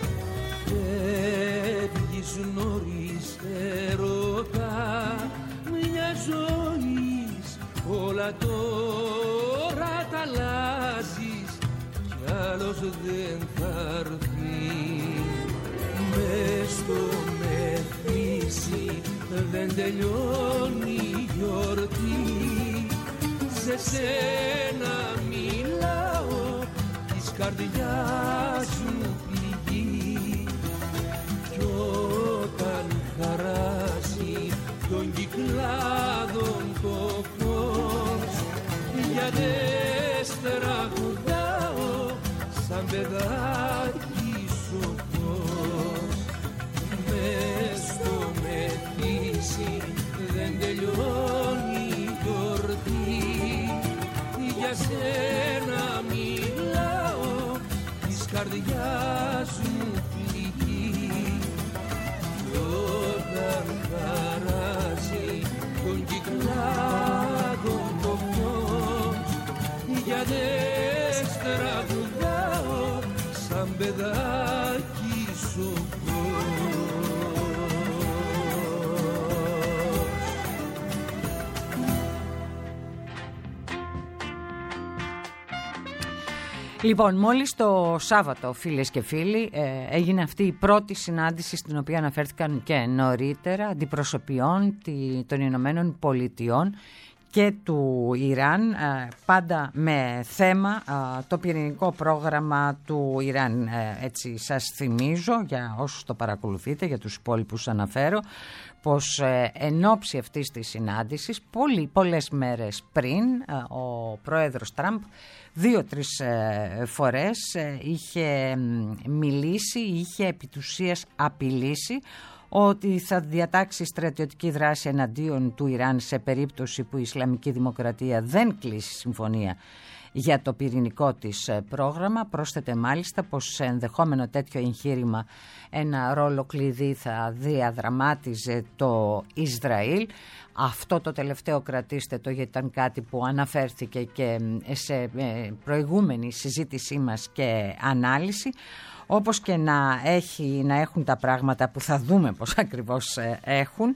Φεύγεις νωρίς, έρωτα μια ζωής, όλα τώρα τα αλλάζεις, κι άλλος δεν θα έρθει. Μες στο μεθύσι δεν τελειώνει η γιορτή, σε σένα μιλάω, της καρδιάς μου πληγή. Κι όταν χαράσει των κυκλάδων το φως, για δες τραγουδάω σαν παιδάκι σοφός. Μες στο μεθύσι δεν τελειώνει η γιορτή, για σένα μιλάω, της καρδιάς μου πληγή. Κι όταν χαράζει των κυκλάδων το φως, για δες τραγουδάω σαν παιδάκι σοφός. Λοιπόν, μόλις το Σάββατο, φίλες και φίλοι, ε, έγινε αυτή η πρώτη συνάντηση στην οποία αναφέρθηκαν και νωρίτερα αντιπροσωπιών των Ηνωμένων Πολιτειών και του Ιράν, ε, πάντα με θέμα ε, το πυρηνικό πρόγραμμα του Ιράν. Ε, έτσι σας θυμίζω, για όσους το παρακολουθείτε, για τους υπόλοιπους αναφέρω, πως ε, εν ώψη αυτής της συνάντησης, πολύ, πολλές μέρες πριν, ε, ο πρόεδρος Τραμπ δύο-τρεις ε, φορές ε, είχε μιλήσει, είχε επί της ουσίας απειλήσει ότι θα διατάξει στρατιωτική δράση εναντίον του Ιράν σε περίπτωση που η Ισλαμική Δημοκρατία δεν κλείσει συμφωνία για το πυρηνικό της πρόγραμμα. Πρόσθεται μάλιστα πως σε ενδεχόμενο τέτοιο εγχείρημα ένα ρόλο κλειδί θα διαδραμάτιζε το Ισραήλ. Αυτό το τελευταίο κρατήστε το, γιατί ήταν κάτι που αναφέρθηκε και σε προηγούμενη συζήτησή μας και ανάλυση. Όπως και να, έχει, να έχουν τα πράγματα, που θα δούμε πώς ακριβώς έχουν,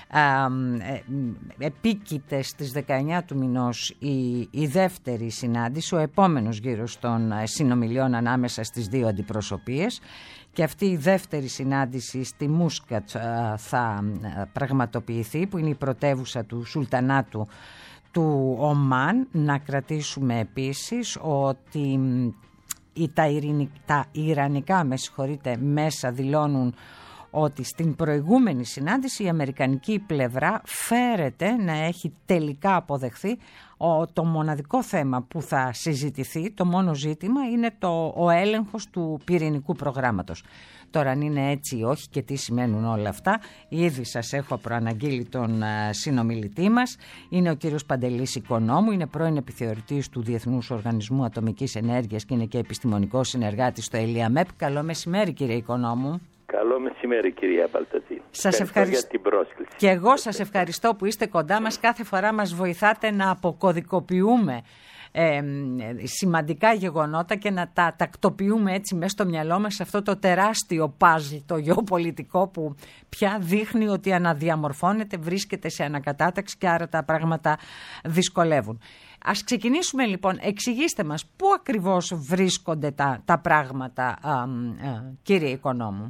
επίκειται στις δεκαεννιά του μηνός η, η δεύτερη συνάντηση, ο επόμενος γύρος των συνομιλιών ανάμεσα στις δύο αντιπροσωπείες, και αυτή η δεύτερη συνάντηση στη Μούσκατ θα πραγματοποιηθεί, που είναι η πρωτεύουσα του Σουλτανάτου του Ομάν. Να κρατήσουμε επίσης ότι τα, ειρηνικά, τα ιρανικά με συγχωρείτε, μέσα δηλώνουν ότι στην προηγούμενη συνάντηση η αμερικανική πλευρά φέρεται να έχει τελικά αποδεχθεί ο, το μοναδικό θέμα που θα συζητηθεί, το μόνο ζήτημα είναι το, ο έλεγχος του πυρηνικού προγράμματος. Τώρα, αν είναι έτσι ή όχι και τι σημαίνουν όλα αυτά, ήδη σας έχω προαναγγείλει τον α, συνομιλητή μας. Είναι ο κύριος Παντελής Οικονόμου, είναι πρώην επιθεωρητής του Διεθνούς Οργανισμού Ατομικής Ενέργειας και είναι και επιστημονικός συνεργάτης στο ΕΛΙΑΜΕΠ. Καλό μεσημέρι, κύριε Οικονόμου. Καλό μεσημέρι, κυρία Μπαλτατζή. Σας ευχαριστώ για την πρόσκληση. Και εγώ σας ευχαριστώ που είστε κοντά μας. Κάθε φορά μας βοηθάτε να αποκωδικοποιούμε ε, σημαντικά γεγονότα και να τα τακτοποιούμε έτσι μέσα στο μυαλό μας σε αυτό το τεράστιο παζλ, το γεωπολιτικό που πια δείχνει ότι αναδιαμορφώνεται, βρίσκεται σε ανακατάταξη και άρα τα πράγματα δυσκολεύουν. Ας ξεκινήσουμε λοιπόν. Εξηγήστε μας πού ακριβώς βρίσκονται τα, τα πράγματα, α, α, κύριε Οικονόμου.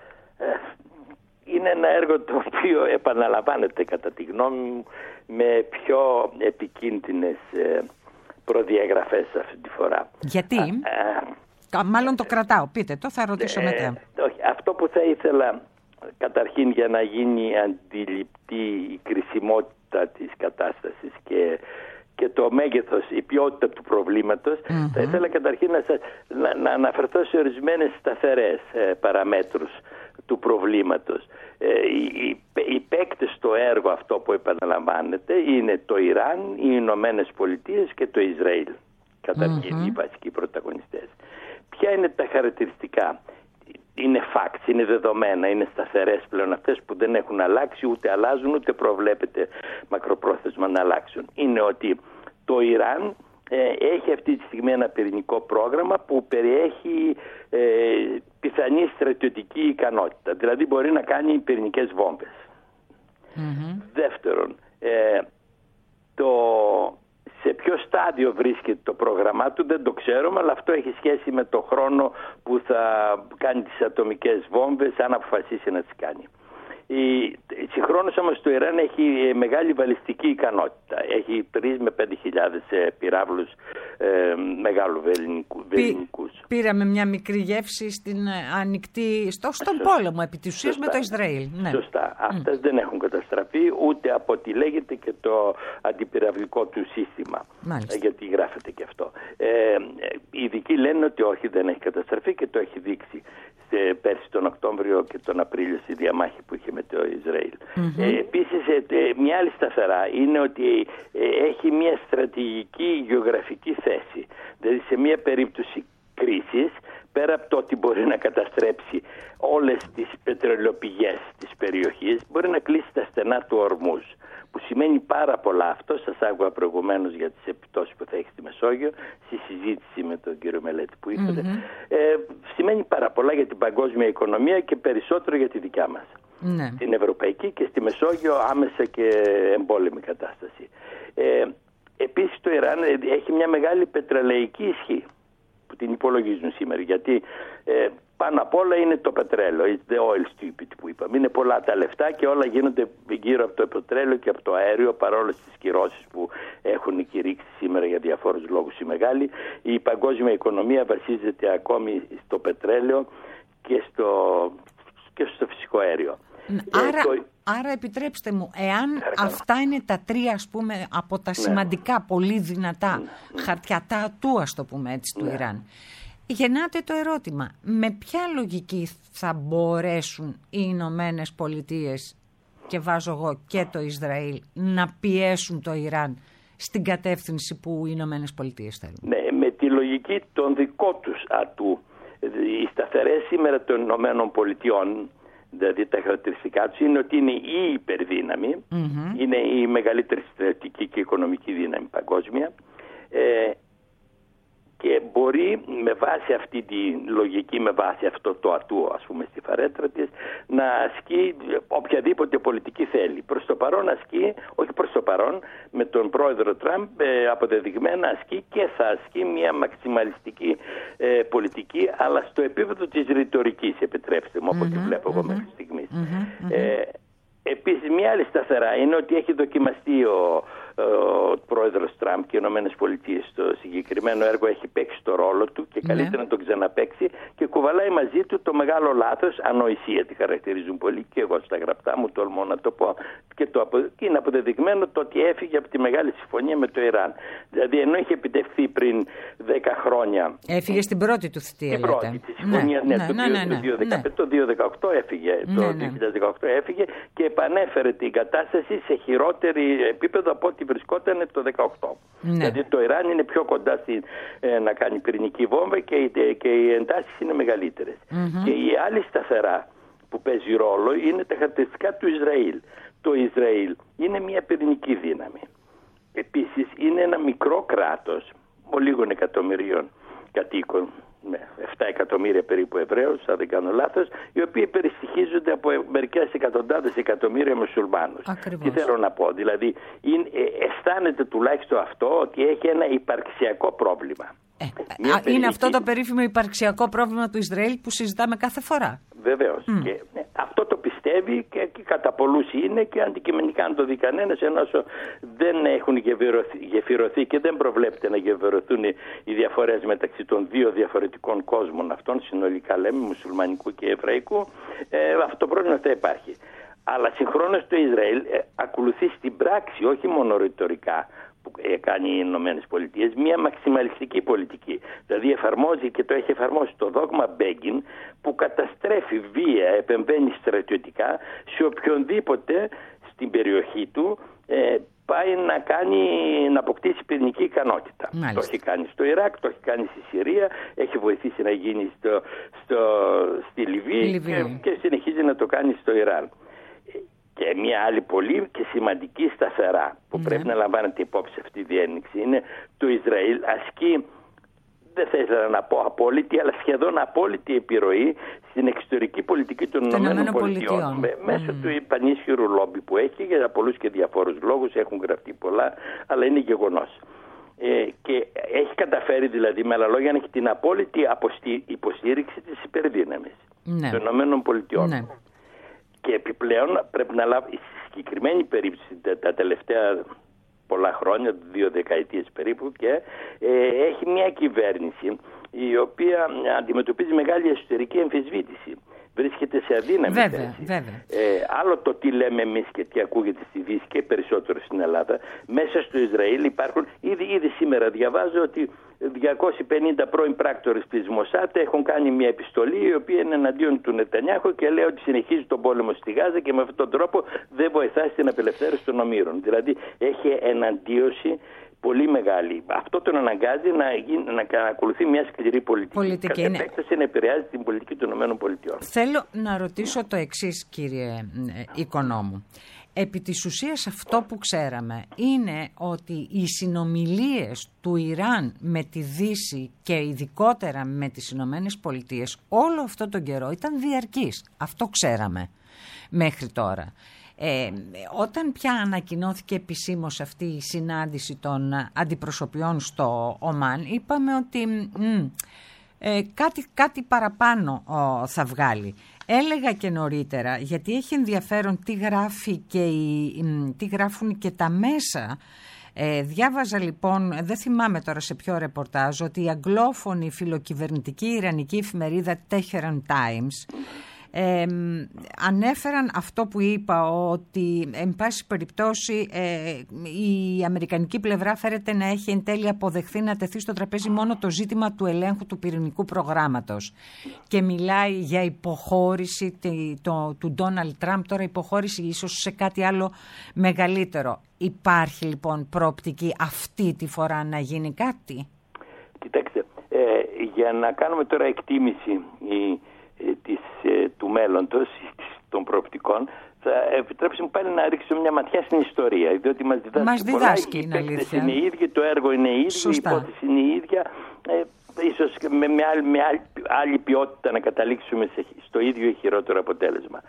Είναι ένα έργο το οποίο επαναλαμβάνεται κατά τη γνώμη μου με πιο επικίνδυνες προδιαγραφές αυτή τη φορά. Γιατί? Α, α, Μάλλον το κρατάω. Πείτε το, θα ρωτήσω ε, μετά. Όχι, αυτό που θα ήθελα καταρχήν για να γίνει αντιληπτή η κρισιμότητα της κατάστασης και και το μέγεθος, η ποιότητα του προβλήματος, mm-hmm. θα ήθελα καταρχήν να, σας, να, να αναφερθώ σε ορισμένες σταθερές ε, παραμέτρους του προβλήματος. Ε, οι, οι, οι παίκτες στο έργο αυτό που επαναλαμβάνεται είναι το Ιράν, οι Ηνωμένες Πολιτείες και το Ισραήλ. Καταρχήν mm-hmm. οι βασικοί πρωταγωνιστές. Ποια είναι τα χαρακτηριστικά? Είναι facts, είναι δεδομένα, είναι σταθερές πλέον αυτές που δεν έχουν αλλάξει, ούτε αλλάζουν, ούτε προβλέπεται μακροπρόθεσμα να αλλάξουν. Είναι ότι το Ιράν ε, έχει αυτή τη στιγμή ένα πυρηνικό πρόγραμμα που περιέχει ε, πιθανή στρατιωτική ικανότητα. Δηλαδή μπορεί να κάνει πυρηνικές βόμβες. Mm-hmm. Δεύτερον, ε, το... σε ποιο στάδιο βρίσκεται το πρόγραμμά του δεν το ξέρουμε, αλλά αυτό έχει σχέση με το χρόνο που θα κάνει τις ατομικές βόμβες, αν αποφασίσει να τις κάνει. Η, συγχρόνως όμως το Ιράν έχει μεγάλη βαλιστική ικανότητα. Έχει τρεις με πέντε χιλιάδες πυράβλους ε, μεγάλου βεληνικούς. Πήραμε μια μικρή γεύση στην ανοιχτή, στο, στον Σωστά. πόλεμο επί της ουσίας με το Ισραήλ. Ναι. Σωστά. Mm. Αυτές δεν έχουν καταστραφεί ούτε από ό,τι λέγεται και το αντιπυραυλικό του σύστημα. Μάλιστα. Γιατί γράφεται και αυτό. Ε, οι ειδικοί λένε ότι όχι, δεν έχει καταστραφεί και το έχει δείξει σε, πέρσι τον Οκτώβριο και τον Απρίλιο στη διαμάχη που είχε με το Ισραήλ. Mm-hmm. Ε, επίσης ε, μια άλλη σταθερά είναι ότι ε, έχει μια στρατηγική γεωγραφική θέση. Δηλαδή σε μια περίπτωση κρίσης, πέρα από το ότι μπορεί να καταστρέψει όλες τις πετρελαιοπηγές της περιοχής, μπορεί να κλείσει τα στενά του Ορμούζ, που σημαίνει πάρα πολλά. Αυτό σας άκουγα προηγουμένως για τις επιπτώσεις που θα έχει στη Μεσόγειο, στη συζήτηση με τον κύριο Μελέτη που ήρθε. Mm-hmm. Ε, σημαίνει πάρα πολλά για την παγκόσμια οικονομία και περισσότερο για τη δικιά μας. Mm-hmm. Την ευρωπαϊκή και στη Μεσόγειο άμεσα και εμπόλεμη κατάσταση. Ε, επίσης το Ιράν έχει μια μεγάλη πετρελαϊκή ισχύ που την υπολογίζουν σήμερα, γιατί ε, πάνω απ' όλα είναι το πετρέλαιο, it's the oil stupid που είπαμε. Είναι πολλά τα λεφτά και όλα γίνονται γύρω από το πετρέλαιο και από το αέριο, παρόλο στις κυρώσεις που έχουν κηρύξει σήμερα για διαφόρους λόγους οι μεγάλοι. Η παγκόσμια οικονομία βασίζεται ακόμη στο πετρέλαιο και στο, και στο φυσικό αέριο. Άρα, το... άρα επιτρέψτε μου, εάν Χαρακαλώ. αυτά είναι τα τρία ας πούμε από τα σημαντικά, ναι. πολύ δυνατά ναι. χαρτιά, τα ατού ας το πούμε έτσι του ναι. Ιράν, γεννάται το ερώτημα, με ποια λογική θα μπορέσουν οι Ηνωμένες Πολιτείες και βάζω εγώ και το Ισραήλ να πιέσουν το Ιράν στην κατεύθυνση που οι Ηνωμένες Πολιτείες θέλουν? Ναι, με τη λογική των δικών τους ατού. Οι σταθερές σήμερα των Ηνωμένων Πολιτειών, δηλαδή τα χαρακτηριστικά τους είναι ότι είναι η υπερδύναμη, mm-hmm. είναι η μεγαλύτερη στρατιωτική και οικονομική δύναμη παγκόσμια ε, και μπορεί με βάση αυτή τη λογική, με βάση αυτό το ατού ας πούμε στη φαρέτρα της, να ασκεί οποιαδήποτε πολιτική θέλει. Προς το παρόν ασκεί, όχι προς το παρόν, με τον πρόεδρο Τραμπ ε, αποδεδειγμένα ασκεί και θα ασκεί μια μαξιμαλιστική ε, πολιτική, αλλά στο επίπεδο της ρητορικής, επιτρέψτε μου, mm-hmm, από ό,τι βλέπω εγώ mm-hmm, μέχρι στιγμής. Mm-hmm, ε, επίσης μια άλλη σταθερά είναι ότι έχει δοκιμαστεί ο ο πρόεδρος Τραμπ και οι Ηνωμένες Πολιτείες στο συγκεκριμένο έργο, έχει παίξει το ρόλο του και καλύτερα ναι. να τον ξαναπαίξει και κουβαλάει μαζί του το μεγάλο λάθος, ανοησία τη χαρακτηρίζουν πολλοί και εγώ στα γραπτά μου τολμώ να το πω, και, το, και είναι αποδεδειγμένο το ότι έφυγε από τη μεγάλη συμφωνία με το Ιράν. Δηλαδή ενώ είχε επιτευχθεί πριν δέκα χρόνια. Έφυγε στην πρώτη του θητεία. Την πρώτη τη συμφωνία, ναι, ναι, ναι, ναι, ναι, ναι, το δύο χιλιάδες δεκαπέντε, ναι. το δύο χιλιάδες δεκαοκτώ έφυγε, ναι, το δύο χιλιάδες δεκαοκτώ έφυγε και επανέφερε την κατάσταση σε χειρότερη επίπεδο από ό,τι βρισκόταν το δύο χιλιάδες δεκαοκτώ. Ναι. Δηλαδή το Ιράν είναι πιο κοντά στην, ε, να κάνει πυρηνική βόμβα και, και οι εντάσεις είναι μεγαλύτερες. Mm-hmm. Και η άλλη σταθερά που παίζει ρόλο είναι τα χαρακτηριστικά του Ισραήλ. Το Ισραήλ είναι μια πυρηνική δύναμη. Επίσης είναι ένα μικρό κράτος, με λίγων εκατομμυρίων κατοίκων, με επτά εκατομμύρια περίπου Εβραίους, αν δεν κάνω λάθος, οι οποίοι περιστοιχίζονται από μερικές εκατοντάδες εκατομμύρια μουσουλμάνους. Ακριβώς. Τι θέλω να πω, δηλαδή είναι, αισθάνεται τουλάχιστον αυτό ότι έχει ένα υπαρξιακό πρόβλημα. Ε, α, είναι αυτό το περίφημο υπαρξιακό πρόβλημα του Ισραήλ που συζητάμε κάθε φορά. Βεβαίως. Mm. Και, ναι, αυτό το πιστεύει και, και κατά πολλούς είναι και αντικειμενικά αν το δει κανένας, ενώ όσο δεν έχουν γεφυρωθεί, γεφυρωθεί και δεν προβλέπεται να γεφυρωθούν οι διαφορές μεταξύ των δύο διαφορετικών κόσμων αυτών, συνολικά λέμε, μουσουλμανικού και εβραϊκού, ε, αυτό το πρόβλημα θα υπάρχει. Αλλά συγχρόνως το Ισραήλ ε, ακολουθεί στην πράξη, όχι μόνο ρητορικά, που κάνει οι Ηνωμένες Πολιτείες, μια μαξιμαλιστική πολιτική. Δηλαδή εφαρμόζει και το έχει εφαρμόσει το δόγμα Μπέγκιν, που καταστρέφει βία, επεμβαίνει στρατιωτικά σε οποιονδήποτε στην περιοχή του ε, πάει να, κάνει, να αποκτήσει πυρηνική ικανότητα. Μάλιστα. Το έχει κάνει στο Ιράκ, το έχει κάνει στη Συρία, έχει βοηθήσει να γίνει στο, στο, στη Λιβύη και, και συνεχίζει να το κάνει στο Ιράν. Και μια άλλη πολύ και σημαντική σταθερά που mm. πρέπει να λαμβάνεται υπόψη αυτή η διένυξη είναι το Ισραήλ ασκεί, δεν θα ήθελα να πω απόλυτη, αλλά σχεδόν απόλυτη επιρροή στην εξωτερική πολιτική των Ηνωμένων Πολιτειών. Με, mm. Μέσω του πανίσχυρου λόμπι που έχει για πολλούς και διαφόρους λόγους, έχουν γραφτεί πολλά, αλλά είναι γεγονός. Ε, και έχει καταφέρει δηλαδή με άλλα λόγια να έχει την απόλυτη υποστήριξη της υπερδύναμης mm. των Ηνωμένων Πολιτειών. Mm. Και επιπλέον πρέπει να λάβει στη συγκεκριμένη περίπτωση τα τελευταία πολλά χρόνια, δύο δεκαετίες περίπου, και ε, έχει μια κυβέρνηση η οποία αντιμετωπίζει μεγάλη εσωτερική εμφισβήτηση. Βρίσκεται σε αδύναμη βέβαια, θέση. Βέβαια. Ε, άλλο το τι λέμε εμείς και τι ακούγεται στη Δύση και περισσότερο στην Ελλάδα. Μέσα στο Ισραήλ υπάρχουν, ήδη, ήδη σήμερα διαβάζω ότι διακόσιοι πενήντα πρώην πράκτορες της Μοσάτ έχουν κάνει μια επιστολή η οποία είναι εναντίον του Νετανιάχου και λέει ότι συνεχίζει τον πόλεμο στη Γάζα και με αυτόν τον τρόπο δεν βοηθάει στην απελευθέρωση των ομήρων. Δηλαδή έχει εναντίωση πολύ μεγάλη. Αυτό τον αναγκάζει να, γίνει, να ακολουθεί μια σκληρή πολιτική. Πολιτική Κατ' επέκταση να επηρεάζει την πολιτική των ΗΠΑ. Θέλω να ρωτήσω το εξής, κύριε Οικονόμου. Επί της ουσίας αυτό που ξέραμε είναι ότι οι συνομιλίες του Ιράν με τη Δύση και ειδικότερα με τις Ηνωμένες Πολιτείες όλο αυτό τον καιρό ήταν διαρκής. Αυτό ξέραμε μέχρι τώρα. Ε, όταν πια ανακοινώθηκε επισήμως αυτή η συνάντηση των αντιπροσωπιών στο Ομάν, είπαμε ότι μ, ε, κάτι, κάτι παραπάνω ο, θα βγάλει. Έλεγα και νωρίτερα, γιατί έχει ενδιαφέρον τι, γράφει και η, τι γράφουν και τα μέσα. Ε, διάβαζα λοιπόν, δεν θυμάμαι τώρα σε ποιο ρεπορτάζ, ότι η αγγλόφωνη φιλοκυβερνητική ιρανική εφημερίδα Tehran Times Ε, ανέφεραν αυτό που είπα, ότι εν πάση περιπτώσει ε, η αμερικανική πλευρά φέρεται να έχει εν τέλει αποδεχθεί να τεθεί στο τραπέζι μόνο το ζήτημα του ελέγχου του πυρηνικού προγράμματος και μιλάει για υποχώρηση το, του Ντόναλντ Τραμπ, τώρα υποχώρηση ίσως σε κάτι άλλο μεγαλύτερο. Υπάρχει λοιπόν προοπτική αυτή τη φορά να γίνει κάτι? Κοιτάξτε, ε, για να κάνουμε τώρα εκτίμηση η Της, του μέλλοντος, των προοπτικών, θα επιτρέψει μου πάλι να ρίξω μια ματιά στην ιστορία, διότι μας διδάσκει, μας διδάσκει πολλά, είναι αλήθεια. Είναι οι ίδιοι, το έργο είναι ίδιο, Σωστά. η υπόθεση είναι η ίδια, ε, ίσως με, με, άλλη, με άλλη, άλλη ποιότητα να καταλήξουμε σε, στο ίδιο ή χειρότερο αποτέλεσμα.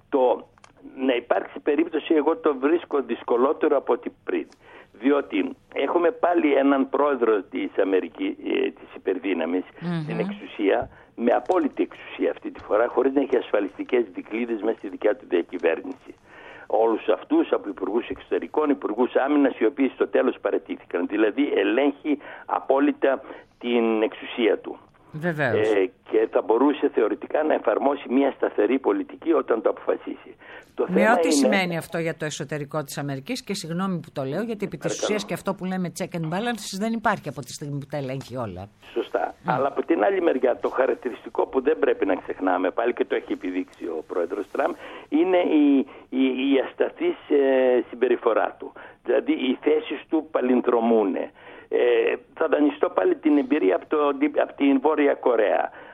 Το να υπάρξει περίπτωση, εγώ το βρίσκω δυσκολότερο από ό,τι πριν. Διότι έχουμε πάλι έναν πρόεδρο της Αμερικής, της υπερδύναμης, mm-hmm. στην εξουσία, με απόλυτη εξουσία αυτή τη φορά, χωρίς να έχει ασφαλιστικές δικλείδες μέσα στη δικιά του διακυβέρνηση. Όλους αυτούς από υπουργούς εξωτερικών, υπουργούς άμυνας, οι οποίοι στο τέλος παραιτήθηκαν. Δηλαδή ελέγχει απόλυτα την εξουσία του. Βεβαίως. Ε, και θα μπορούσε θεωρητικά να εφαρμόσει μια σταθερή πολιτική όταν το αποφασίσει. Το με θέμα ό,τι είναι... σημαίνει αυτό για το εσωτερικό της Αμερικής, και συγγνώμη που το λέω, γιατί επί της ουσίας και αυτό που λέμε check and balances δεν υπάρχει από τη στιγμή που τα ελέγχει όλα. Σωστά. Mm. Αλλά από την άλλη μεριά το χαρακτηριστικό που δεν πρέπει να ξεχνάμε, πάλι και το έχει επιδείξει ο πρόεδρος Τραμπ, είναι η, η, η ασταθής ε, συμπεριφορά του. Δηλαδή οι θέσεις του παλινδρομούν. Ε, θα δανειστώ πάλι την εμπειρία από, το, από την Βόρεια Κορέα.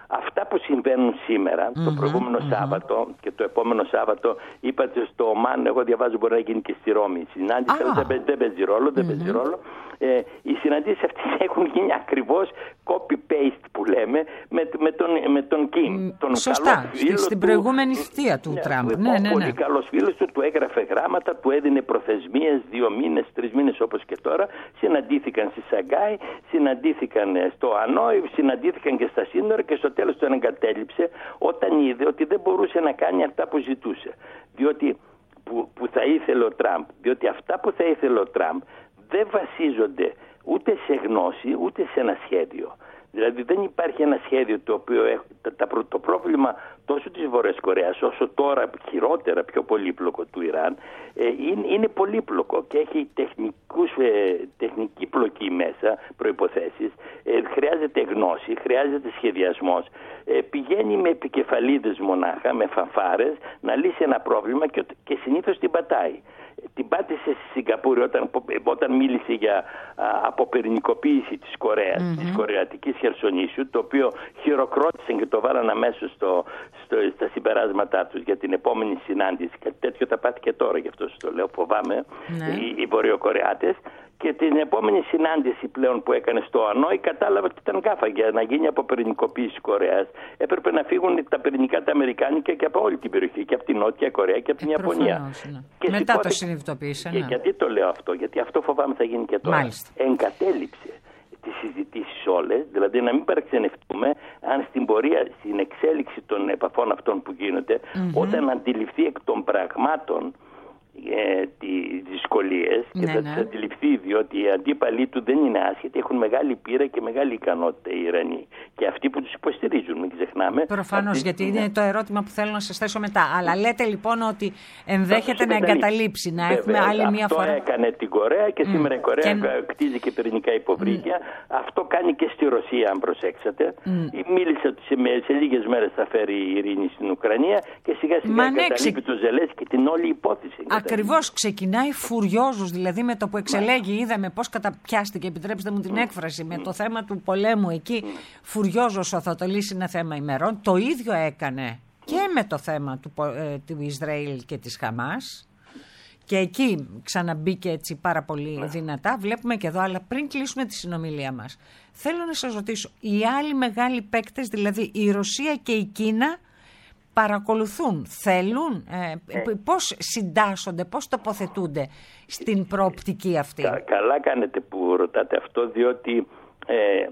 Αυτά που συμβαίνουν σήμερα, mm-hmm, το προηγούμενο mm-hmm. Σάββατο και το επόμενο Σάββατο, είπατε στο ΟΜΑΝ, εγώ διαβάζω μπορεί να γίνει και στη Ρώμη. Η συνάντηση ah. δεν, δεν παίζει ρόλο, δεν mm-hmm. παίζει ρόλο. Ε, οι συναντήσεις αυτές έχουν γίνει ακριβώς copy-paste που λέμε με, με τον, με τον Κιμ. Mm, τον σωστά, στην του, προηγούμενη θητεία του ναι, Τραμπ. Ναι, ναι, ναι. Πολύ καλός φίλος του, του έγραφε γράμματα, του έδινε προθεσμίες δύο μήνες, τρεις μήνες όπως και τώρα. Συναντήθηκαν στη Σαγκάη, συναντήθηκαν στο Ανόη, συναντήθηκαν και στα σύνορα και στο τέλος τον εγκατέλειψε όταν είδε ότι δεν μπορούσε να κάνει αυτά που ζητούσε. Διότι που, που θα ήθελε ο Τραμπ, διότι αυτά που θα ήθελε ο Τραμπ δεν βασίζονται ούτε σε γνώση ούτε σε ένα σχέδιο. Δηλαδή δεν υπάρχει ένα σχέδιο το οποίο έχει, τα, το πρόβλημα τόσο της Βόρειας Κορέας όσο τώρα χειρότερα πιο πολύπλοκο του Ιράν ε, είναι, είναι πολύπλοκο και έχει τεχνικούς, ε, τεχνική πλοκή μέσα, προϋποθέσεις, ε, χρειάζεται γνώση, χρειάζεται σχεδιασμός, ε, πηγαίνει με επικεφαλίδες μονάχα, με φανφάρες να λύσει ένα πρόβλημα και, και συνήθως την πατάει. Την πάτησε στη Σιγκαπούρη όταν, όταν μίλησε για α, αποπυρηνικοποίηση της Κορέας, mm-hmm. της κορεατικής Χερσονήσου, το οποίο χειροκρότησαν και το βάλαν αμέσως στο, στο, στα συμπεράσματά τους για την επόμενη συνάντηση. Κάτι τέτοιο θα πάθει και τώρα, γι' αυτό το λέω, φοβάμαι, mm-hmm. οι, οι Βορειοκορεάτες. Και την επόμενη συνάντηση πλέον που έκανε στο Ανόη κατάλαβε ότι ήταν γκάφα για να γίνει αποπυρηνικοποίηση της Κορέας. Έπρεπε να φύγουν τα πυρηνικά τα αμερικάνικα και από όλη την περιοχή, και από την Νότια Κορέα και από την ε, Ιαπωνία. Ναι. Και μετά σηκώθηκε... το συνειδητοποίησε. Ναι. Γιατί το λέω αυτό, γιατί αυτό φοβάμαι θα γίνει και τώρα. Μάλιστα. Εγκατέλειψε τις συζητήσεις όλες, δηλαδή να μην παραξενευτούμε αν στην πορεία, στην εξέλιξη των επαφών αυτών που γίνονται, mm-hmm. όταν αντιληφθεί εκ των πραγμάτων Ε, τις δυσκολίες και ναι, θα ναι. τις αντιληφθεί, διότι οι αντίπαλοι του δεν είναι άσχετοι, έχουν μεγάλη πείρα και μεγάλη ικανότητα οι Ιρανοί και αυτοί που τους υποστηρίζουν, μην ξεχνάμε. Προφανώς, αυτοί... γιατί είναι το ερώτημα που θέλω να σας θέσω μετά. Αλλά λέτε λοιπόν ότι ενδέχεται να εγκαταλείψει, να Βέβαια, έχουμε άλλη μία φορά. Αυτό έκανε την Κορέα και σήμερα mm. η Κορέα και... κτίζει και πυρηνικά υποβρύχια. Mm. Αυτό κάνει και στη Ρωσία, αν προσέξατε. Mm. Μίλησε ότι σε, σε λίγες μέρες θα φέρει η ειρήνη στην Ουκρανία και σιγά σιγά εγκαταλείπει το Ζελένσκι και την όλη υπόθεση. Ακριβώς, ξεκινάει φουριόζος, δηλαδή με το που εξελέγει, είδαμε πώς καταπιάστηκε, επιτρέψτε μου την έκφραση, με το θέμα του πολέμου εκεί, φουριόζος θα το λύσει ένα θέμα ημερών. Το ίδιο έκανε και με το θέμα του, ε, του Ισραήλ και της Χαμάς. Και εκεί ξαναμπήκε έτσι πάρα πολύ δυνατά. Βλέπουμε και εδώ, αλλά πριν κλείσουμε τη συνομιλία μας, θέλω να σας ρωτήσω, οι άλλοι μεγάλοι παίκτες, δηλαδή η Ρωσία και η Κίνα, παρακολουθούν, θέλουν, ε, ε. πώς συντάσσονται, πώς τοποθετούνται στην προοπτική αυτή. Κα, καλά κάνετε που ρωτάτε αυτό, διότι ε,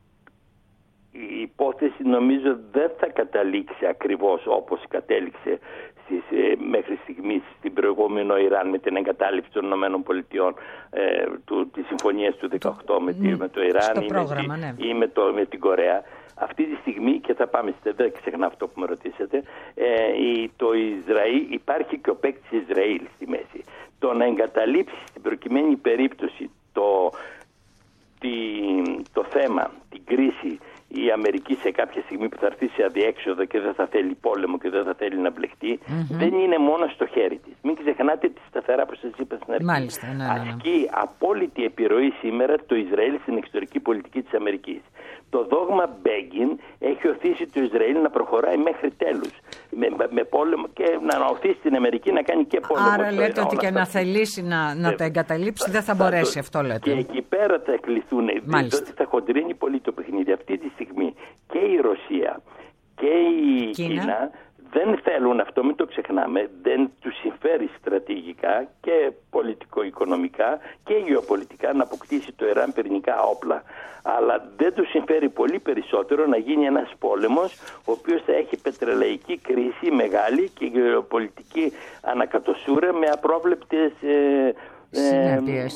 η υπόθεση νομίζω δεν θα καταλήξει ακριβώς όπως κατέληξε στις, ε, μέχρι στιγμής στην προηγούμενο Ιράν με την εγκατάλειψη των ΗΠΑ ε, του, της συμφωνίας του δεκαοκτώ με, mm, με το Ιράν ή, πρόγραμμα, με, ναι. ή με, το, με την Κορέα. Αυτή τη στιγμή, και θα πάμε, δεν ξεχνά αυτό που με ρωτήσατε, ε, το Ισραήλ, υπάρχει και ο παίκτης Ισραήλ στη μέση. Το να εγκαταλείψει στην προκειμένη περίπτωση το, τη, το θέμα, την κρίση, η Αμερική σε κάποια στιγμή που θα έρθει σε αδιέξοδο και δεν θα θέλει πόλεμο και δεν θα θέλει να μπλεχτεί, mm-hmm. δεν είναι μόνο στο χέρι της. Μην ξεχνάτε τη σταθερά που σας είπα στην αρχή. Μάλιστα, ναι, ναι, ναι. Ασκεί απόλυτη επιρροή σήμερα το Ισραήλ στην εξωτερική πολιτική της Αμερικής. Το δόγμα Μπέγκιν έχει οθήσει το Ισραήλ να προχωράει μέχρι τέλους με, με πόλεμο και να οθήσει την Αμερική να κάνει και πόλεμο. Άρα λέτε ότι και να θελήσει να, να τα εγκαταλείψει δεν θα μπορέσει, αυτό λέτε. Και εκεί πέρα θα κληθούν, διότι θα χοντρίνει πολύ το παιχνίδι. Αυτή τη στιγμή και η Ρωσία και η Κίνα, Κίνα δεν θέλουν, αυτό μην το ξεχνάμε, δεν τους συμφέρει στρατηγικά και πολιτικο-οικονομικά και γεωπολιτικά να αποκτήσει το Ιράν πυρηνικά όπλα. Αλλά δεν τους συμφέρει πολύ περισσότερο να γίνει ένας πόλεμος ο οποίος θα έχει πετρελαϊκή κρίση μεγάλη και γεωπολιτική ανακατοσούρα με απρόβλεπτες ε, ε,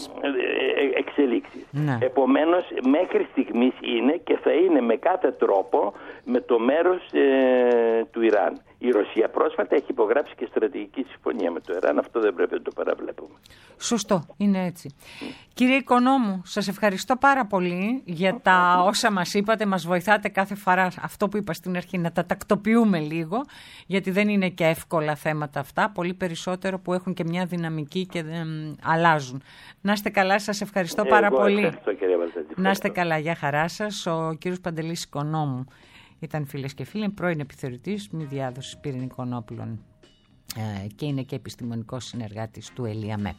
εξελίξεις. Ναι. Επομένως μέχρι στιγμής είναι και θα είναι με κάθε τρόπο με το μέρος ε, του Ιράν. Η Ρωσία πρόσφατα έχει υπογράψει και στρατηγική συμφωνία με το Ιράν. Αυτό δεν πρέπει να το παραβλέπουμε. Σωστό, είναι έτσι. Mm. Κύριε Οικονόμου, σας ευχαριστώ πάρα πολύ για τα όσα μας είπατε. Μας βοηθάτε κάθε φορά, αυτό που είπα στην αρχή, να τα τακτοποιούμε λίγο, γιατί δεν είναι και εύκολα θέματα αυτά, πολύ περισσότερο που έχουν και μια δυναμική και δεν αλλάζουν. Να είστε καλά, σας ευχαριστώ πάρα Εγώ πολύ. Ευχαριστώ, κυρία Βαλτατζή. Να είστε καλά, για χαρά σας. Ο κύριος Παντελής Οικονόμου Ήταν, φίλες και φίλοι, πρώην επιθεωρητής μη διάδοσης πυρηνικών όπλων ε, και είναι και επιστημονικός συνεργάτης του ΕΛΙΑΜΕΠ.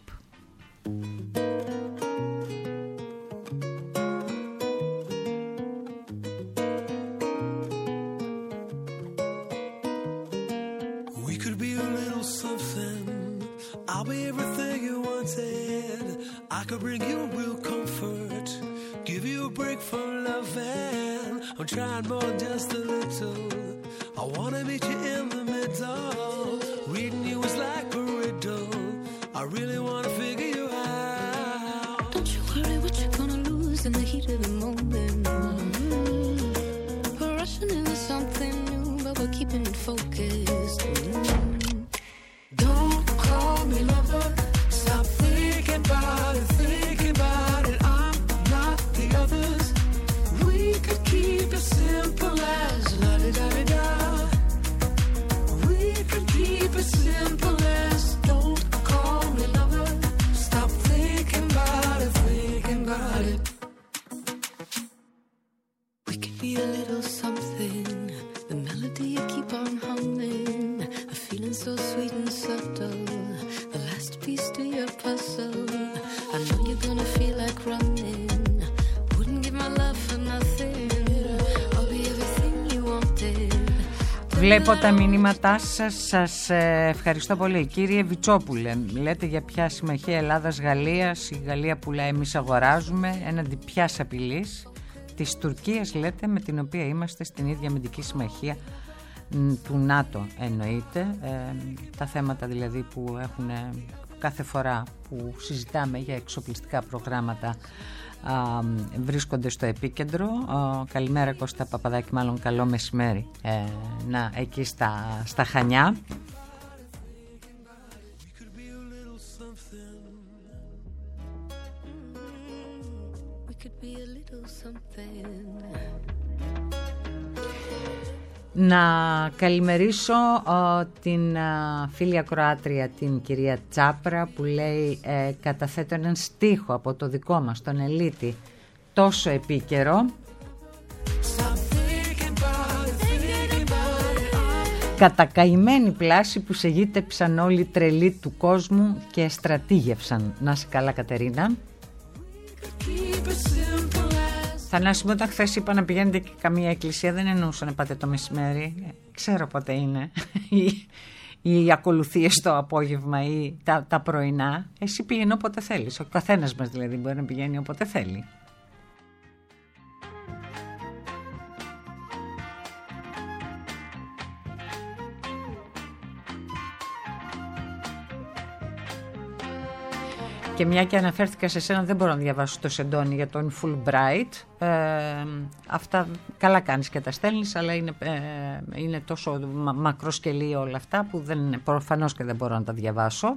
I'll be everything you wanted. I could bring you real comfort, give you a break from loving. I'm trying more than just a little. I wanna meet you in the middle. Reading you is like a riddle. I really wanna figure you out. Don't you worry what you're gonna lose in the heat of the moment. We're rushing into something new, but we're keeping it focused. Don't call me lover. Stop thinking about it, thinking about it. I'm not the others. We could keep it simple as la di da di da. We could keep it simple as don't call me lover. Stop thinking about it, thinking about it. We could be a little something. The melody you keep on humming. The feeling so sweet and subtle. The last piece to your puzzle. I know you're gonna feel like running. Wouldn't give my love for nothing. I'll be everything you wanted. Βλέπω τα μηνύματά σας, σας ευχαριστώ πολύ. Κύριε Βιτσόπουλε, λέτε για ποια συμμαχία Ελλάδας-Γαλλίας, η Γαλλία πουλάει, εμείς αγοράζουμε, έναντι ποιας απειλής, της Τουρκίας λέτε, με την οποία είμαστε στην ίδια αμυντική συμμαχία του ΝΑΤΟ εννοείται, ε, τα θέματα δηλαδή που έχουν κάθε φορά που συζητάμε για εξοπλιστικά προγράμματα α, βρίσκονται στο επίκεντρο. Α, καλημέρα Κώστα Παπαδάκη, μάλλον καλό μεσημέρι ε, να, εκεί στα, στα Χανιά. Να καλημερίσω ο, την α, φίλη ακροάτρια, την κυρία Τσάπρα, που λέει ε, καταθέτω έναν στίχο από το δικό μας, τον Ελίτη, τόσο επίκαιρο. Κατακαημένη πλάση που σε γείτεψαν όλοι τρελοί του κόσμου και στρατήγευσαν. Να είσαι καλά Κατερίνα. Θανάση μου, όταν χθες είπα να πηγαίνετε και καμία εκκλησία, δεν εννοούσα να πάτε το μεσημέρι. Ξέρω πότε είναι οι, οι ακολουθίες το απόγευμα ή τα, τα πρωινά. Εσύ πήγαινε όποτε θέλεις. Ο καθένας μας δηλαδή μπορεί να πηγαίνει όποτε θέλει. Και μια και αναφέρθηκα σε σένα, δεν μπορώ να διαβάσω το σεντόνι για τον Fulbright. Ε, αυτά καλά κάνεις και τα στέλνεις, αλλά είναι, ε, είναι τόσο μα, μακροσκελή όλα αυτά που δεν, προφανώς και δεν μπορώ να τα διαβάσω.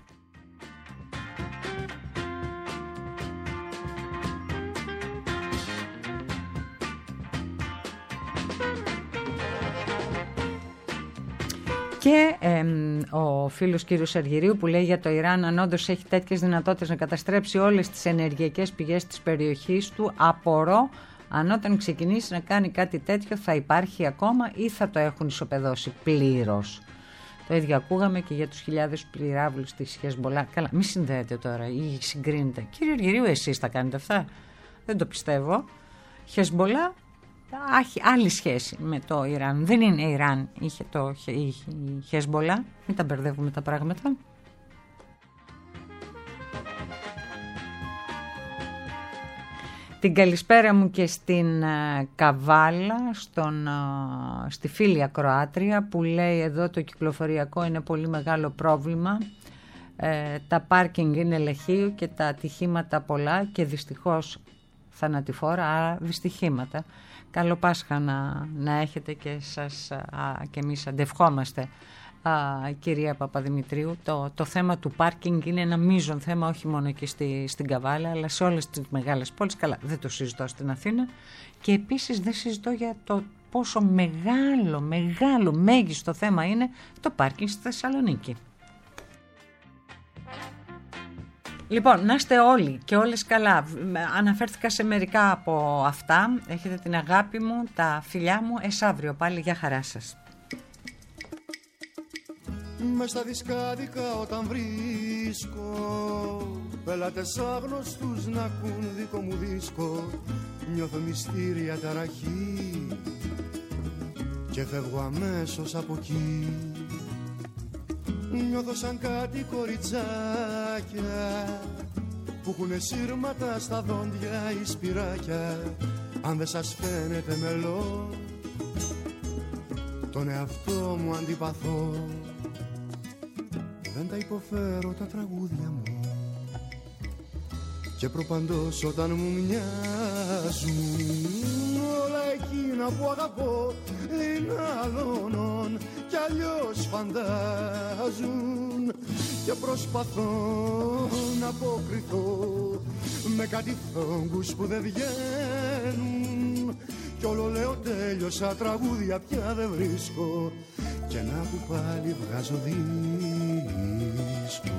Και ε, ο φίλος κύριος Αργυρίου που λέει για το Ιράν, αν όντως έχει τέτοιες δυνατότητες να καταστρέψει όλες τις ενεργειακές πηγές της περιοχής του, απορώ αν όταν ξεκινήσει να κάνει κάτι τέτοιο θα υπάρχει ακόμα ή θα το έχουν ισοπεδώσει πλήρως. Το ίδιο ακούγαμε και για τους χιλιάδες πυράβλους της Χεσμπολά. Καλά, μη συνδέετε τώρα ή συγκρίνετε. Κύριε Αργυρίου, εσείς τα κάνετε αυτά? Δεν το πιστεύω. Χεσμπολά έχει άλλη σχέση με το Ιράν. Δεν είναι Ιράν, είχε το η Χεσμπολά. Μην τα μπερδεύουμε τα πράγματα. Την καλησπέρα μου και στην uh, Καβάλα, στον, uh, στη φίλη ακροάτρια που λέει εδώ το κυκλοφοριακό είναι πολύ μεγάλο πρόβλημα. Ε, τα πάρκινγκ είναι λεχείο και τα ατυχήματα πολλά και δυστυχώς θανατηφόρα, άρα δυστυχήματα. Καλό Πάσχα να, να έχετε και σας α, και εμείς αντευχόμαστε, α, κυρία Παπαδημητρίου. Το, το θέμα του πάρκινγκ είναι ένα μείζον θέμα, όχι μόνο εκεί στη, στην Καβάλα, αλλά σε όλες τις μεγάλες πόλεις. Καλά, δεν το συζητώ στην Αθήνα και επίσης δεν συζητώ για το πόσο μεγάλο, μεγάλο, μέγιστο θέμα είναι το πάρκινγκ στη Θεσσαλονίκη. Λοιπόν, να είστε όλοι και όλες καλά. Αναφέρθηκα σε μερικά από αυτά. Έχετε την αγάπη μου, τα φιλιά μου. Εσαύριο πάλι, για χαρά σας. Μες στα δισκάδικα όταν βρίσκω πελάτες άγνωστους να ακούν δικό μου δίσκο, νιώθω μυστήρια ταραχή και φεύγω αμέσως από εκεί. Νιώθω σαν κάτι κοριτσάκια που έχουνε σύρματα στα δόντια ή σπυράκια. Αν δεν σας φαίνεται μελό, τον εαυτό μου αντιπαθώ. Δεν τα υποφέρω τα τραγούδια μου και προπαντός όταν μου μοιάζουν όλα εκείνα που αγαπώ είναι αλώνων κι αλλιώς φαντάζουν και προσπαθώ να αποκριθώ με κάτι φόγκους που δεν βγαίνουν κι όλο λέω τέλειωσα, τραγούδια πια δεν βρίσκω και να που πάλι βγάζω δίσκο.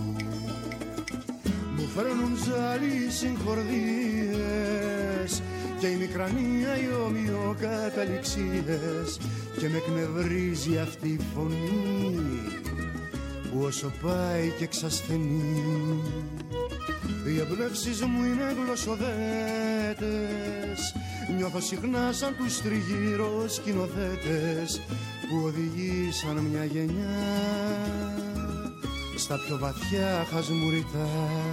Μου φέρνουν ζάλι συγχορδίες και η μικρανία οι ομοιοκαταληξίες και με εκνευρίζει αυτή η φωνή που όσο πάει και εξασθενεί. Οι εμπνεύσεις μου είναι γλωσσοδέτες, νιώθω συχνά σαν τους τριγύρω σκηνοθέτες που οδηγήσαν μια γενιά στα πιο βαθιά χασμουριτά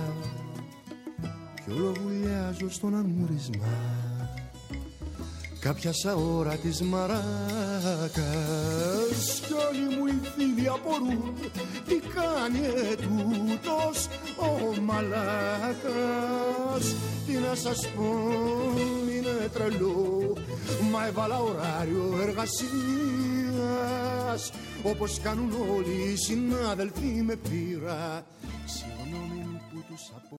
κι όλο βουλιάζω στον αμούρισμα κάποια σαώρα της μαράκας κι όλοι μου οι φίλοι απορούν τι κάνει ετούτος ο μαλάκας. Τι να σας πω, είναι τρελό, μα έβαλα ωράριο εργασίας όπως κάνουν όλοι οι συνάδελφοι με πείρα. Συγγνώμη που τους απο...